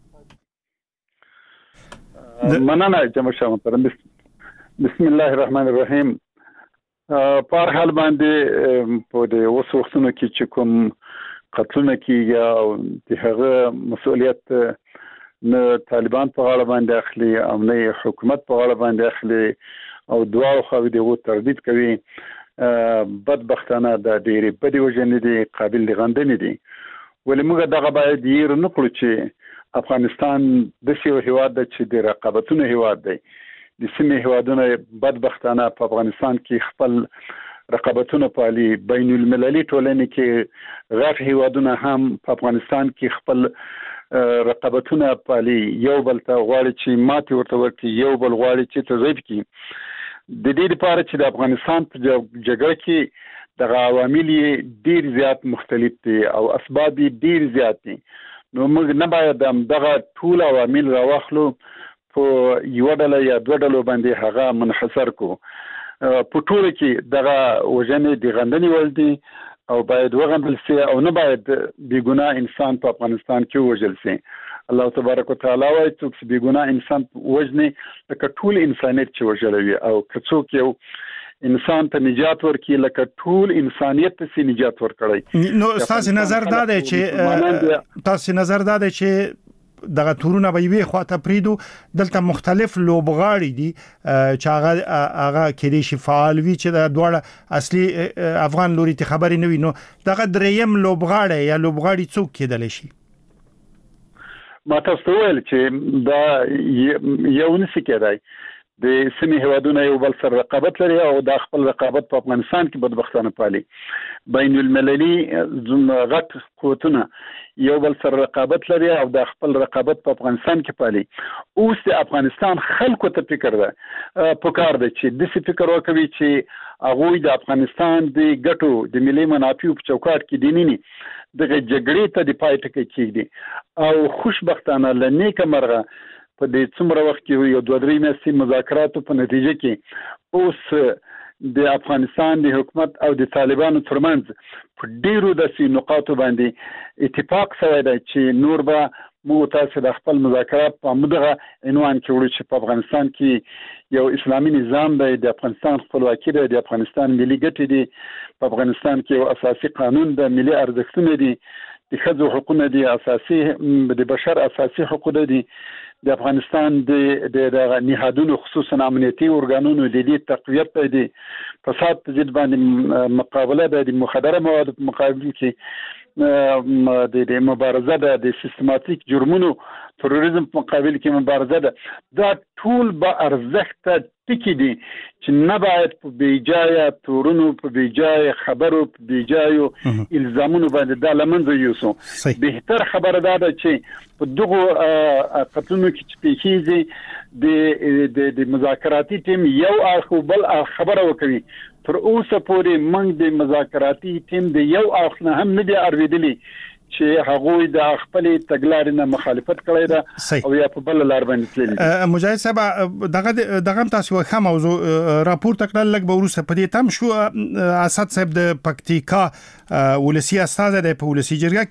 مننه جمع شاه محترم. بسم الله الرحمن الرحیم. په هر حال باندې په دې اوس وختونو کې چې کوم قتلونه کیږي او د هغه مسؤلیت نه طالبان په غاړه باندې اخلي او نه حکومت په غاړه باندې اخلي او دواړو خو دغه تردید کوي، بدبختانه د ډېرې بدې وجنې دي، قابل د غندنې دي. ولې موږ دغه باید یې نه کړو چې افغانستان د یو هیواد د چې د رقابتونو هیواد دی. د سیمې هیوادونه بدبختانه په افغانستان کې خپل رقابتونه پالي. بین المللي ټولنې کې غټ هیوادونه هم په افغانستان کې خپل رقابتونه پالي، یو بل ته غواړي چې ماتې ورته ورکړي، یو بل غواړي چې تضعیف کړي. د دې لپاره چې د افغانستان په جګړه کې دغه عوامل ډیر زیات مختلف دي او اسباب ډیر زیات دي. نو موږ نه باید دغه ټول عوامل راوخلو په یو ډله یا دوه ډلو باندې هغه منحصر کو. په ټول کې دغه وجنې د غندنې ول دي او باید وغندل سي او نه باید بیګناه انسان په افغانستان کې وژل سي. الله تبارک وتعالى وايي چې بیګناه انسان وژني لکه ټول انسانیت چې وژلوي، او که څوک یو انسان ته نجات ورکړي لکه ټول انسانیت ته نجات ورکړي. نو تاسو نظر دا دی چې تاسو نظر دا دی چې دغه تورونه به وي خواته پریدو دلته مختلف لوبغاړي دي چې هغه هغه کېدي شي فعال وي چې د دوړه اصلي افغان لوري ته خبري نه وي. نو دغه دریم لوبغاړي یا لوبغاړي څوک کېدل شي؟ ما تاسو ویل چې دا یو نسی کېدای د سیمې هیوادونه یو بل سره رقابت لري او د خپل رقابت په افغانستان کې بدبختانه پالي. بین المللي غټ قوتونه یو بل سره رقابت لري او د خپل رقابت په افغانستان کې پالي. اوس د افغانستان خلکو ته فکر ده پکار ده چې د څه فکر وکوي چې هغه د افغانستان د ګټو د ملي منافعو په چوکاټ کې دیني دغه جګړې ته د پای ټکی کېږي او خوشبختانه لنیکه مرغه په دې څومره وخت کې یو دوه درې میاشتې مذاکراتو په نتیجه کې اوس د افغانستان د حکومت او د طالبانو ترمنځ په ډیرو داسې نقاطو باندې اتفاق شوی دی چې نور به موږ تاسو د خپل مذاکرات په مدغه عنوان کې وړو چې په افغانستان کې یو اسلامي نظام دی، د افغانستان خپلواکي دی، د افغانستان ملي ګټې دي، په افغانستان کې یو اساسي قانون د ملي ارزښتونه دي، د ښځو حقوقونه دي، اساسي د بشر اساسي حقوق دي، د افغانستان د د نهادونو خصوصا امنیتي ارګانونو د دې تقویت دی، فساد په ضد باندې مقابله د مخدره موادو په مقابل کې د مبارزه د سیستماتیک جرمونو تروریزم په مقابل کې مبارزه ده. دا ټول به ارزښت ټکی دي چې نه باید په بیجای تورونو په بیجای خبرو په بیجای الزامونو باندې د لمنځه یوسو. بهتر خبره ده چې په دغه قطنو کې چې پیږي د د مذاکراتي ټیم یو اخو بل خبره وکړي. تر اوسه پورې موږ د مذاکراتي ټیم د یو اخ نه هم نه دی اورېدلی چې هغه د خپل تګلارې نه مخالفت کړی ده او یا په بل لار باندې تللی. مجاهد صاحب دغه دغه تاسو ښه موضوع راپورته کړل لګ به وروسته په دې تم شو. اسد صاحب د پکتیکا ولسی استاد د پولیسي جرګه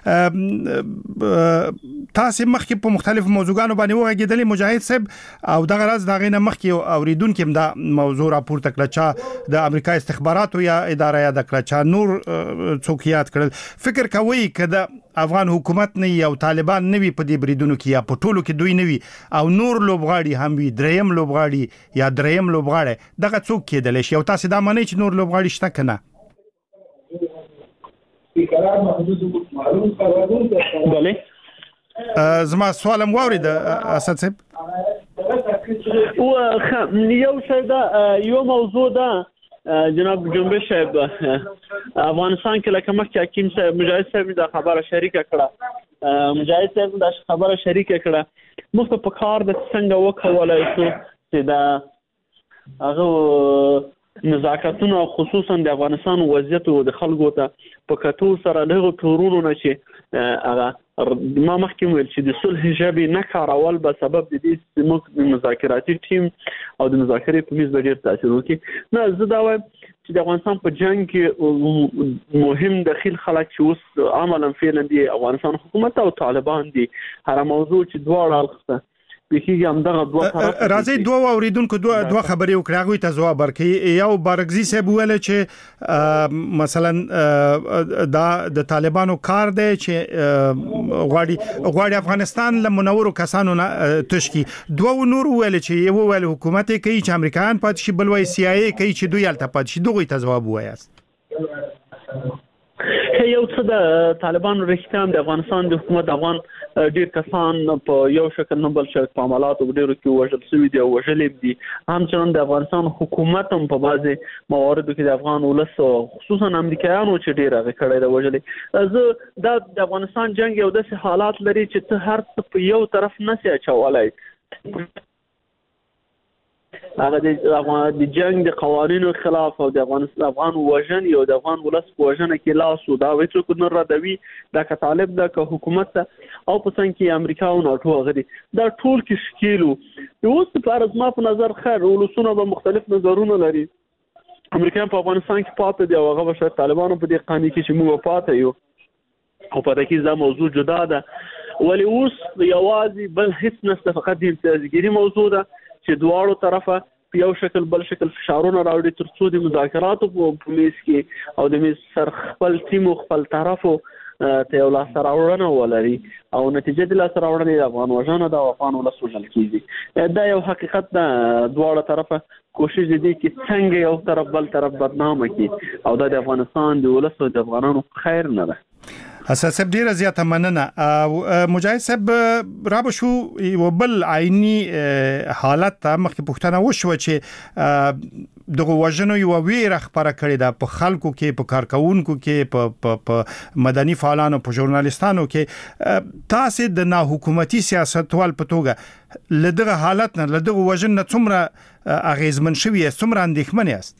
کې تاسو مخکې په مختلفو موضوعاتو باندې وغږیدل مجاهد صاحب او دغه راز دغه نه مخکې اوریدونکو هم دا موضوع راپورته کړل چې د امریکا استخباراتو یا اداره یا د کړه نور څوکیات کړل. فکر کوي ک د افغان حکومت نه یا طالبان نه وي په دې بریدونو کې یا په ټولو کې دوی نه وي او نور لوبغاړي هم وي دریم لوبغاړي یا دریم لوبغاړي دغه څوک کېدل شي او تاسو دا معنی چې نور لوبغاړي شته کنه؟ بله زما سوالم واورید اسد صاحب او یو څه دا یو موضوع ده جناب جنبش صاحب افغانستان کې لکه مخکې حکیم صاحب مجاهد صاحب دا خبره شریکه کړه مجاهد صاحب دا خبره شریکه کړه موږ په کار د څنګه وکولای شو چې دا هغه نزاکتونه خصوصا د افغانستان وضعیت او د خلکو ته په کتو سره له تورونو نه چې هغه ما مخکې ویل چې د صلح ژبې نه کارول به سبب د دې موږ د مذاکراتي ټیم او د مذاکرې په میز به ډېر تاثیر وکړي نه زه دا وایم چې د افغانستان په جنگ کې مهم دخیل خلک چې اوس عملا فعلا دي افغانستان حکومت او طالبان دي هر موضوع چې دواړه اړخ بخیږي هم دغه دوه طرف راځي دوه اوریدونکو دوه دوه خبرې وکړه غوي ته جواب ورکړي یو بارګزي صاحب ویل چې مثلا دا د طالبانو کار دی چې غواړي غواړي افغانستان له منورو کسانو نه تشکی دوه نور ویل چې یو ویل حکومت کوي چې امریکایان پاتې شي بل وایي سی آی ای کوي چې دوی الته پاتې شي دوی ته جواب وایاست یو څه د طالبانو رښتیا د افغانستان د حکومت افغان ډیر کسان په یو شکل نه بل شکل په عملاتو ډیرو کې وژل شوي دي او وژلې دي همچنان د افغانستان حکومت هم په بعضې مواردو کې د افغان ولس خصوصا امریکایانو چې ډیر هغه کړی د وژلې زه دا د افغانستان جنگ یو داسې حالات لري چې ته هر څه په یو طرف نسې اچولی هغه د د جنگ د قوانینو خلاف او د افغانستان افغان وژن یو د افغان ولس په وژنه کې لاس او دا وڅ کو نه ردوي دا که طالب دا که حکومت او په څنګه کې امریکا او ناتو غړي دا ټول کې شکیلو اوس په اړه ما په نظر خیر ولسونه به مختلف نظرونه لري امریکا په افغانستان کې پاتې دی او هغه به شاید طالبانو په دې قانون کې چې موږ پاتې یو او په دې کې دا موضوع جدا ده ولی اوس یوازې بل هیڅ نشته فقط د امتیازګری موضوع ده چې دواړو طرفه په یو شکل بل شکل فشارونه راوړي ترڅو د مذاکراتو په میز کې او د میز سر خپل ټیم خپل طرفو ته یو لاس راوړنه ولري او نتیجه د لاس راوړنې د افغان وژنه د افغان ولس وژل کیږي دا یو حقیقت ده دواړو طرفه کوشش دي چې څنګه یو طرف بل طرف بدنامه کړي او د افغانستان د ولس او د افغانانو خیر نه ده اساس صاحب ډیره زیاته مننه مجاهد صاحب را بشو یو بل عیني حالت ته مخکې پوښتنه وشو چې دغه وژنو یو ویره خبره کړې ده په خلکو کې په کارکونکو کې په مدني فعالانو په ژورنالستانو کې تاسو د ناحکومتي سیاستوال په توګه لدغه حالت نه لدغه وژن نه څومره اغیزمن شوی است څومره اندېښمن یاست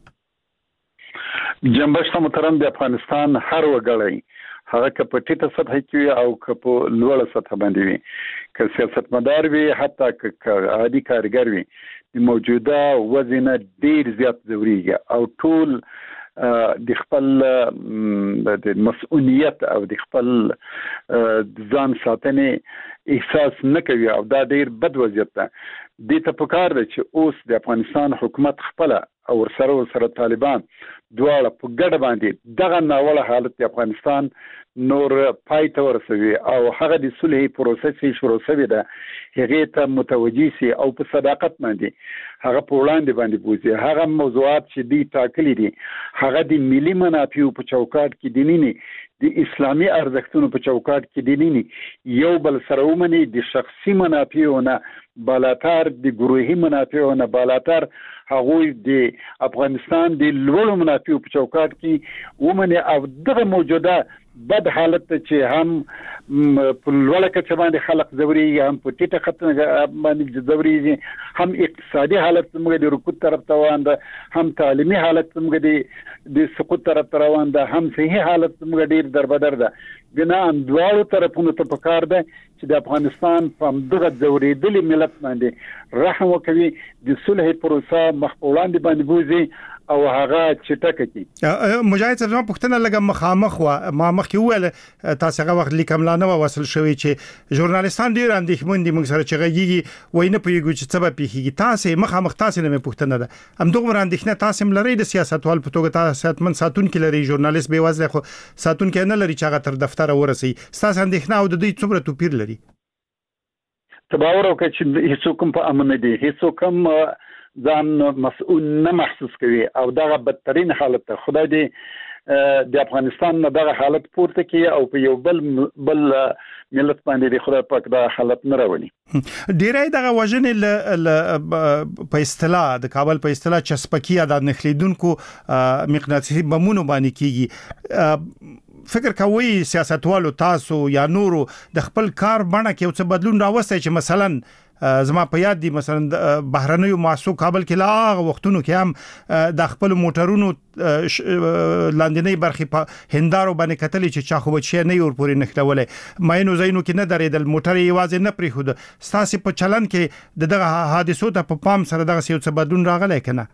جنبش محترم د افغانستان هر وګړی هغه که په ټیټه سطح کې او که په لوړه سطح باندې وي که سیاستمدار وي حتی که عادي کارګر وي د موجوده وضع نه ډیر زیات ځوريږي او ټول د خپل د مسؤلیت او د خپل ځان ساتنې احساس نه کوي او دا ډیر بد وضعیت ده د ته پکار دی چې اوس د افغانستان حکومت خپل او سره سره طالبان دواړه په ګډه باندې دغه ناوړه حالت د افغانستان نور پای ته ورسوي او هغه د صلح پروسس شروع شوی ده هغه ته متوجي سي او په صداقت باندې هغه په وړاندې باندې بوزي هغه موضوعات چې دی ټاکلي دي هغه د ملي منافعو په چوکاټ کې دي نه د اسلامي ارزښتونو په چوکاټ کې دي نه یو بل سره ومني د شخصي منافعو نه بالاتر د ګروهي منافعو نه بالاتر هغه د افغانستان د لوړو منافعو په چوکاټ کې ومني او دغه موجوده بد حالت چې هم په لوړه کچه باندې خلک زوري هم په ټیټه خطه باندې زوري هم اقتصادي حالت موږ د رکود طرف ته روان ده هم تعلیمي حالت موږ د د سقوط طرف ته روان ده هم صحي حالت موږ ډیر دربدر ده بنا ان دواړو طرفونو ته پکار ده چې د افغانستان په دغه زوريدلي ملت باندې رحم وکوي د صلح پروسه مخ په وړاندې باندې بوزي او هغه چټک کی مجاهد صاحب پښتنه لګم مخامخ وا ما مخکې ویل تاسو هغه وخت لیکم لا نه وصل شوی چې ژورنالستان ډیر اندېښمن دي موږ سره چې غږیږي وای نه پیږي چې څه به پیږي تاسو مخامخ تاسو نه پښتنه ده هم دغه اندېښنه تاسو لري د سیاستوال په توګه تاسو من ساتون کې لري ژورنالیست به وځي خو ساتون کې نه لري چې هغه تر دفتر ورسي تاسو اندېښنه او د دې څومره توپیر لري تباور او چې هیڅ کوم په امن دي هیڅ کوم ځان مسؤل نه محسوس کوي او دغه بدترین حالت خدای دې د افغانستان نه دغه حالت پورته کی او په یو بل بل ملت باندې د خدای پاک دا حالت نه راولي. ډیرای دغه وژنې په اصطلاح د کابل په اصطلاح چسپکی د نخلیدونکو مقناطیسي بمونو باندې کیږي. فکر کوي سیاستوالو تاسو یا نورو د خپل کار بڼه کې څه بدلون راوستي چې مثلا زما په یاد دي مثلا بهرنیو مؤسسو کابل کې لا هغه وختونو کې هم د خپل موټرونو لاندنۍ برخې په هندارو باندې کتلې چې چا خو بچي نه ور پورې نخلولې ماینو زینو کې نه درېدل موټر یوازې نه پریخود ستاسو په چلن کې دغه حادثو ته په پام سره دغه څه بدلون راغلی کنه؟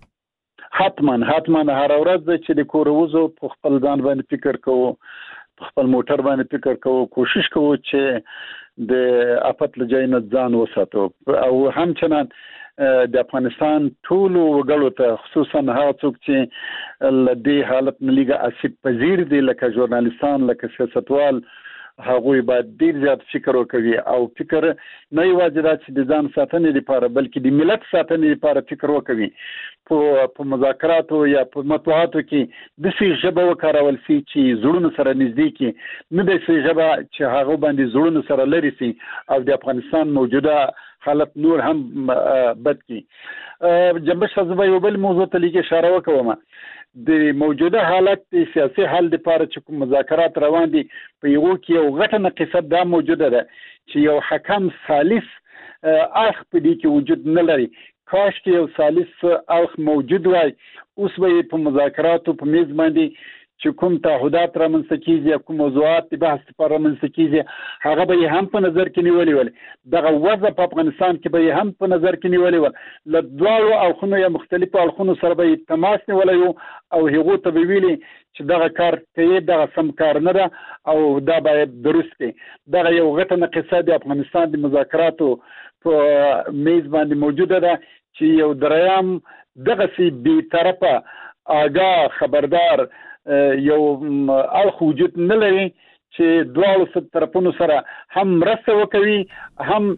حتما حتما هر ورځ چې د کوروزو په خپل ځان باندې فکر کوو په خپل موټر باندې فکر کوو کوشش کوو چې د افت لجای نه ځان وساتو او همچنان د افغانستان ټول وګړو ته خصوصا هغه څوک چې د دې حالت نه لګه اسیب پذیر دي لکه ژورنالیستان لکه سیاستوال هغوی باید ډیر زیات فکر وکړي او فکر نه یوازې دا چې د ځان ساتنې لپاره بلکې د ملت ساتنې لپاره فکر وکړي. په په مذاکراتو یا په مطبوعاتو کې د څه ژبه وکارول شي چې زړونو سره نږدې کی نه د څه ژبه چې هغه باندې زړونو سره لري سي او د افغانستان موجوده حالت نور هم بد کی. جنبش حزب یو بل موضوع ته لیکه اشاره وکوم د موجوده حالت د سیاسي حل لپاره چې کوم مذاکرات روان دي په یو کې یو غټه نقصه دا موجوده ده چې یو حکم ثالث اخ په دې کې وجود نه لري. کاش کې یو ثالث اخ موجود وای اوس به په مذاکراتو په میز باندې چې کوم تعهدات را منځته کیږي کوم موضوعات د بحث لپاره منځته کیږي هغه به هم په نظر کې نیولې ول. دغه وضع په افغانستان کې به هم په نظر کې نیولې ول له دواړو اړخونو یا مختلفو اړخونو سره به تماس نیولې او هغه ته به ویلي چې دغه کار کوي دغه سم کار نه ده او دا باید درست کړي. دغه یو غټه نقصه د افغانستان د مذاکراتو په میز باندې موجوده ده چې یو دریم دغه سي بي طرفه آگاه خبردار یو اړخ وجود نه لري چې دواړو طرفونو سره هم مرسته وکوي هم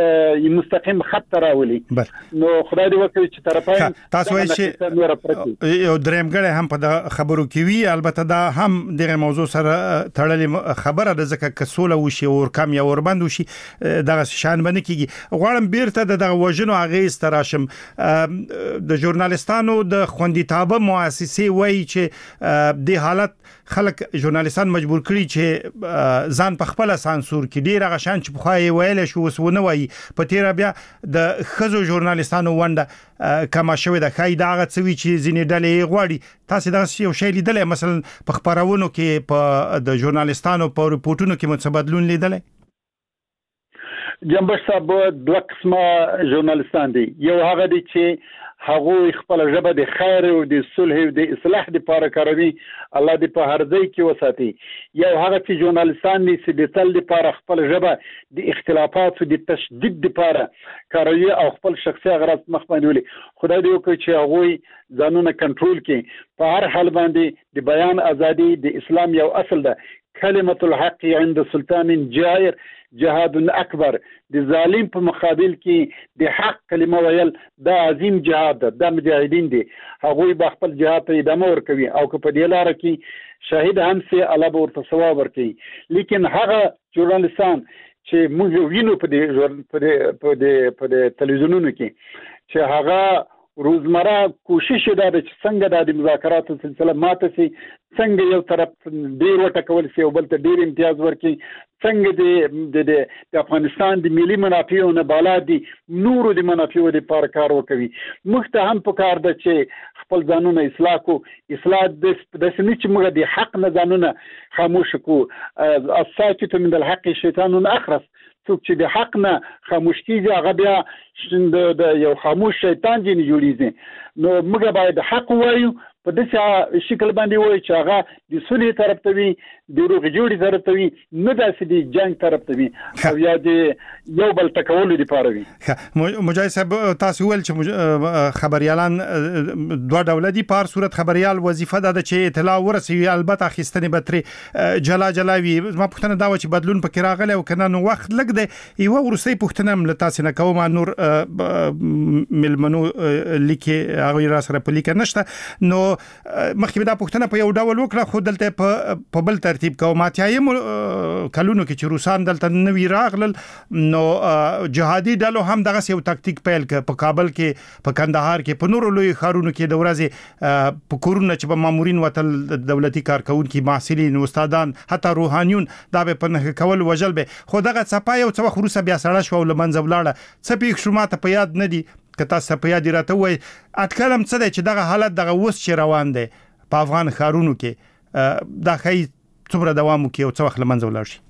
مستقیم خط راولي. نو خدای دې وکړي چې طرفین تاسو وایي چې یو درېمګړی هم په خبرو کې وي. البته دا هم دغه موضوع سره تړلې خبره ده ځکه که سوله وشي او کم یا وربند وشي دغه شان باندې کېږي. غواړم بیرته دغه وژنو اغېز ته راشم. د ژورنالیستانو د خوندیتابه مؤسسې وایي چې د حالت خلک ژورنالیستان مجبور کړي چې ځان په خپل سانسور کې ډیر غشان چې په خوای ویل شو وسونه وای په تیر بیا د خزو ژورنالیستانو ونده کما شوی د خای دغه څوی چې ځینې ډلې غواړي تاسو دغه یو شی لیدل مثلا په خبرونو کې په د ژورنالیستانو په ریپورتونو کې متبادلون لیدل؟ جنبش صاحب دوه قسمه ژورنالیستان دي. یو هغه دي چې هغه خپل ژبه د خیر او د صلح او د اصلاح لپاره کاروي الله دې په هر ځای کې وساتي. یو هغه چې ژورنالیستان دي چې د تل لپاره خپل ژبه د اختلافات او د تشدید لپاره کاروي او خپل شخصي اغراض مخ باندې ولي. خدای دې وکړي چې هغه ځانونه کنټرول کړي. په هر حال باندې د بیان ازادي د اسلام یو اصل ده. کلمۃ الحق عند سلطان جائر جهاد اکبر. د ظالم په مقابل کې د حق کلمه ویل دا عظیم جهاد ده. د مجاهدین دي هغه به خپل جهاد ته ادامه ورکوي او که په دې لار کې شهید هم سي الله به ورته ثواب ورکوي. لیکن هغه ژورنالیستان چې موږ وینو په دې په دې په دې په دې تلویزیونونو کې چې هغه روزمره کوشش دا چې څنګه د مذاکراتو سلسله ماته سي څنګه یو طرف ډیر وټکول سي او بل ته ډیر امتیاز ورکړي څنګه د د افغانستان د ملي منافعو نه بالا دي نورو د منافعو لپاره کار وکوي. موږ ته هم پکار ده چې خپل ځانونه اصلاح کو. اصلاح د سنې چې موږ د حق نه ځانونه خاموش کو. الساکت من الحق شیطان اخرس. څوک چې د حق نه خاموش کیږي هغه بیا د یو خاموش شیطان جن جوړیږي. نو موږ باید حق وایو په داسې شکل باندې وایو چې هغه د صلح طرف ته وي د روغ جوړي سره ته وي نه داسې د جنگ طرف ته وي او یا د یو بل تکول لپاره وي. مجاهد صاحب تاسو ول چې خبريالان دوه ډول دي. په صورت خبريال وظیفه ده چې اطلاع ورسوي، البته اخیستنې بتري جلا جلا وي. ما پوښتنه دا و چې بدلون پکې راغلی او کنه نو وخت لګ دی. یو ورسې پوښتنه مل تاسو نه کوم نور ملمنو لیکي هغه را سره په لیک نشته. نو مخکې دا پوښتنه په یو ډول وکړه خو دلته په بل ترتیب کوم اتیایم کلونو کې چې روسان دلته نوی راغلل نو جهادي ډلو هم دغه یو تاکتیک پیل ک په کابل کې په کندهار کې په نورو لوی ښارونو کې د ورځې په کورونه چې په مامورین وتل دولتي کارکونکو محصلین استادان حتی روحانيون دا به په کول وجل به خو دغه صفای او څو خروسه بیا سړی شو لمنځ ولاړه څه پیښ شو ماته په یاد نه دي کته څه په یاد راته وای اتکلم څه دی چې دغه حالت دغه وس چې روان دی په افغان ښارونو کې دا خی څومره دوام کوي او څو وخت لمنځ ولاړ شي.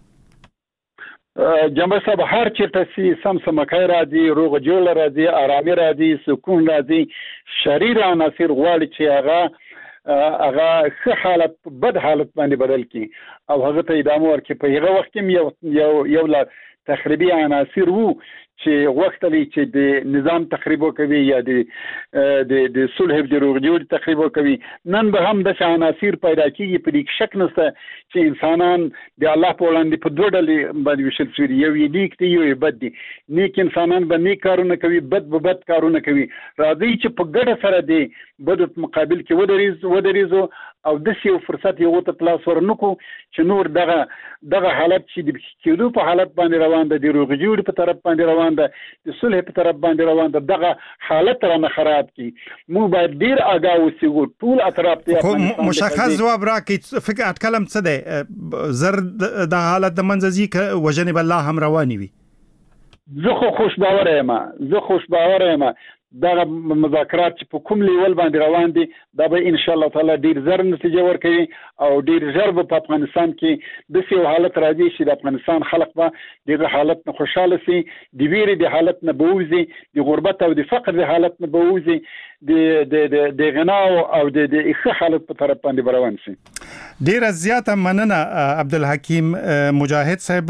جنبه صاحب هر چیرته سي سم سمکای راځي روغ جوړ راځي آرامي راځي سکون راځي شریر عناصر غواړي چې هغه هغه ښه حالت بد حالت باندې بدل کی او هغه ته ادامه ورکړي. په هغه وخت کې یو یو یو لا تخریبي عناصر وو چې وخت لري چې د نظام تخریب کوي یا د د د صلح د روغ جوړ تخریب کوي. نن به هم د عناصر پیدا کیږي په دې شک نشته چې انسانان د الله په وړاندې په دوه ډلې باندې وشل شوي، یو یې نیک دي یو یې بد دي. نیک انسانان به نیک کارونه کوي، بد به بد کارونه کوي. راځي چې په ګډه سره دی بد مقابل کې ودرېز ودرېزو او د یو فرصت یو ته پلاس ورنکو چې نور دغه دغه حالت چې د کېدو په حالت باندې روان ده، د روغ جوړ په طرف باندې روان ده، د صلح په طرف باندې روان ده، دغه حالت را نه خراب کی. مو باید ډیر آگاه اوسو ټول اطراف ته مشخص جواب راکړي. فکر اتکلم څه ده زر د حالت د منځزي ک وجنب الله هم رواني وي. زه خو خوش باور یم زه خوش باور یم دا مذاکرات چې په کوم لیول باندې روان دي دا به ان شاء الله تعالی ډیر زر نتیجه ورکوي او ډیر زر په افغانستان کې د یو حالت راځي چې د افغانستان خلک به دغه حالت نه خوشاله سي، د ویری د حالت نه بوزي، د غربت او د فقر د حالت نه بوزي، د د د غنا او د د ښه حالت په طرف باندې روان شي. ډیر زیاته مننه عبدالحکیم مجاهد صاحب.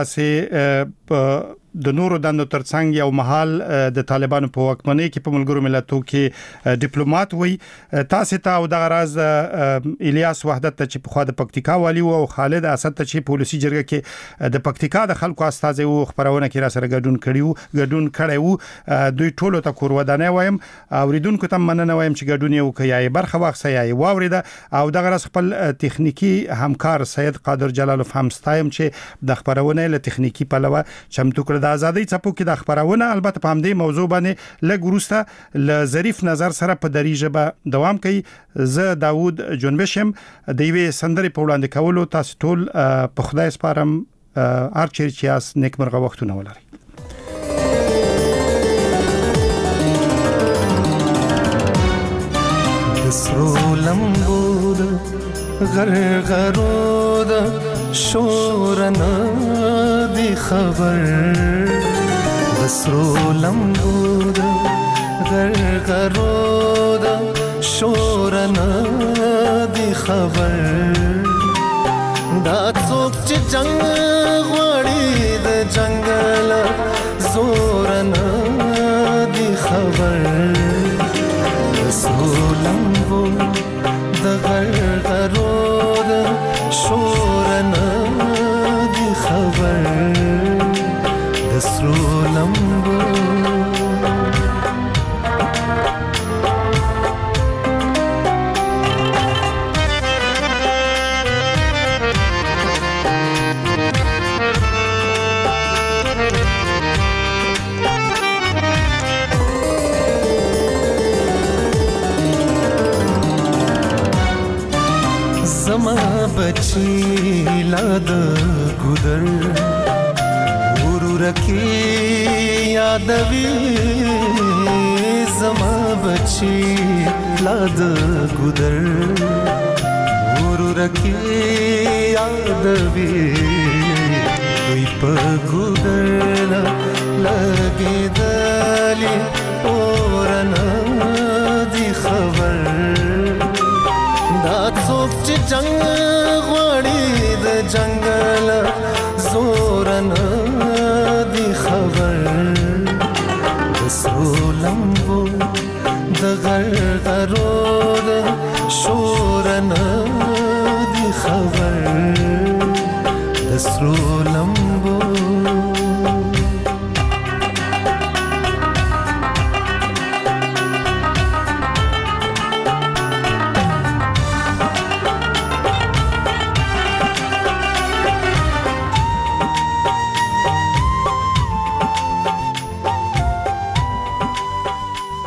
تاسو د نورو دندو ترڅنګ یو محل د طالبانو په واکمنۍ کې په ملګرو ملتونو کې ډیپلوماټ وي. تاسو ته او د غراز الیاس وحدت ته چې په خوا د پکتیکا والی او خالد اسد ته چې پولیسي جرګه کې د پکتیکا د خلکو استاد او خبرونه کې را سره ګډون کړیو ګډون کړیو دوی ټولو ته کور ودانې وایم اوریدونکو ته مننه وایم چې ګډون یو کوي برخه واخصه یای واوریده او د غراز خپل تخنیکی همکار سید قادر جلالوف هم ستایم چې د خبرونه له تخنیکی پلوه چمتو کړ. د ازادۍ څپو کې د خبرونه البته په همدې موضوع باندې لږ وروسته ل ظریف نظر سره په دری ژبه دوام کوي. زه داوود جنبشم د یوې سندرې په وړاندې کولو تاسو ټول په خدای سپارم. هر چیرې چې اس نیکمرغه وختونه ولرئ. دسرو لمبود غرغرود شورنا دی خبر دسرو لمبود غرغرود شورنا دی خبر دا څوک چې جنگ غوړي د جنگل زورنا دی خبر دسرو لمبود د غرغرود شورنا دی خبر دسرو لمبو زما بچی لاد گودر ورور کی یادوی زما بچی لاد گودر ورور کی یادوی دوی په گودر لګی دلی اورنا دی خبر دا څوک چې جنگ غوړي لمبو د غرغرو د شورن دی خبر د سرو لمبو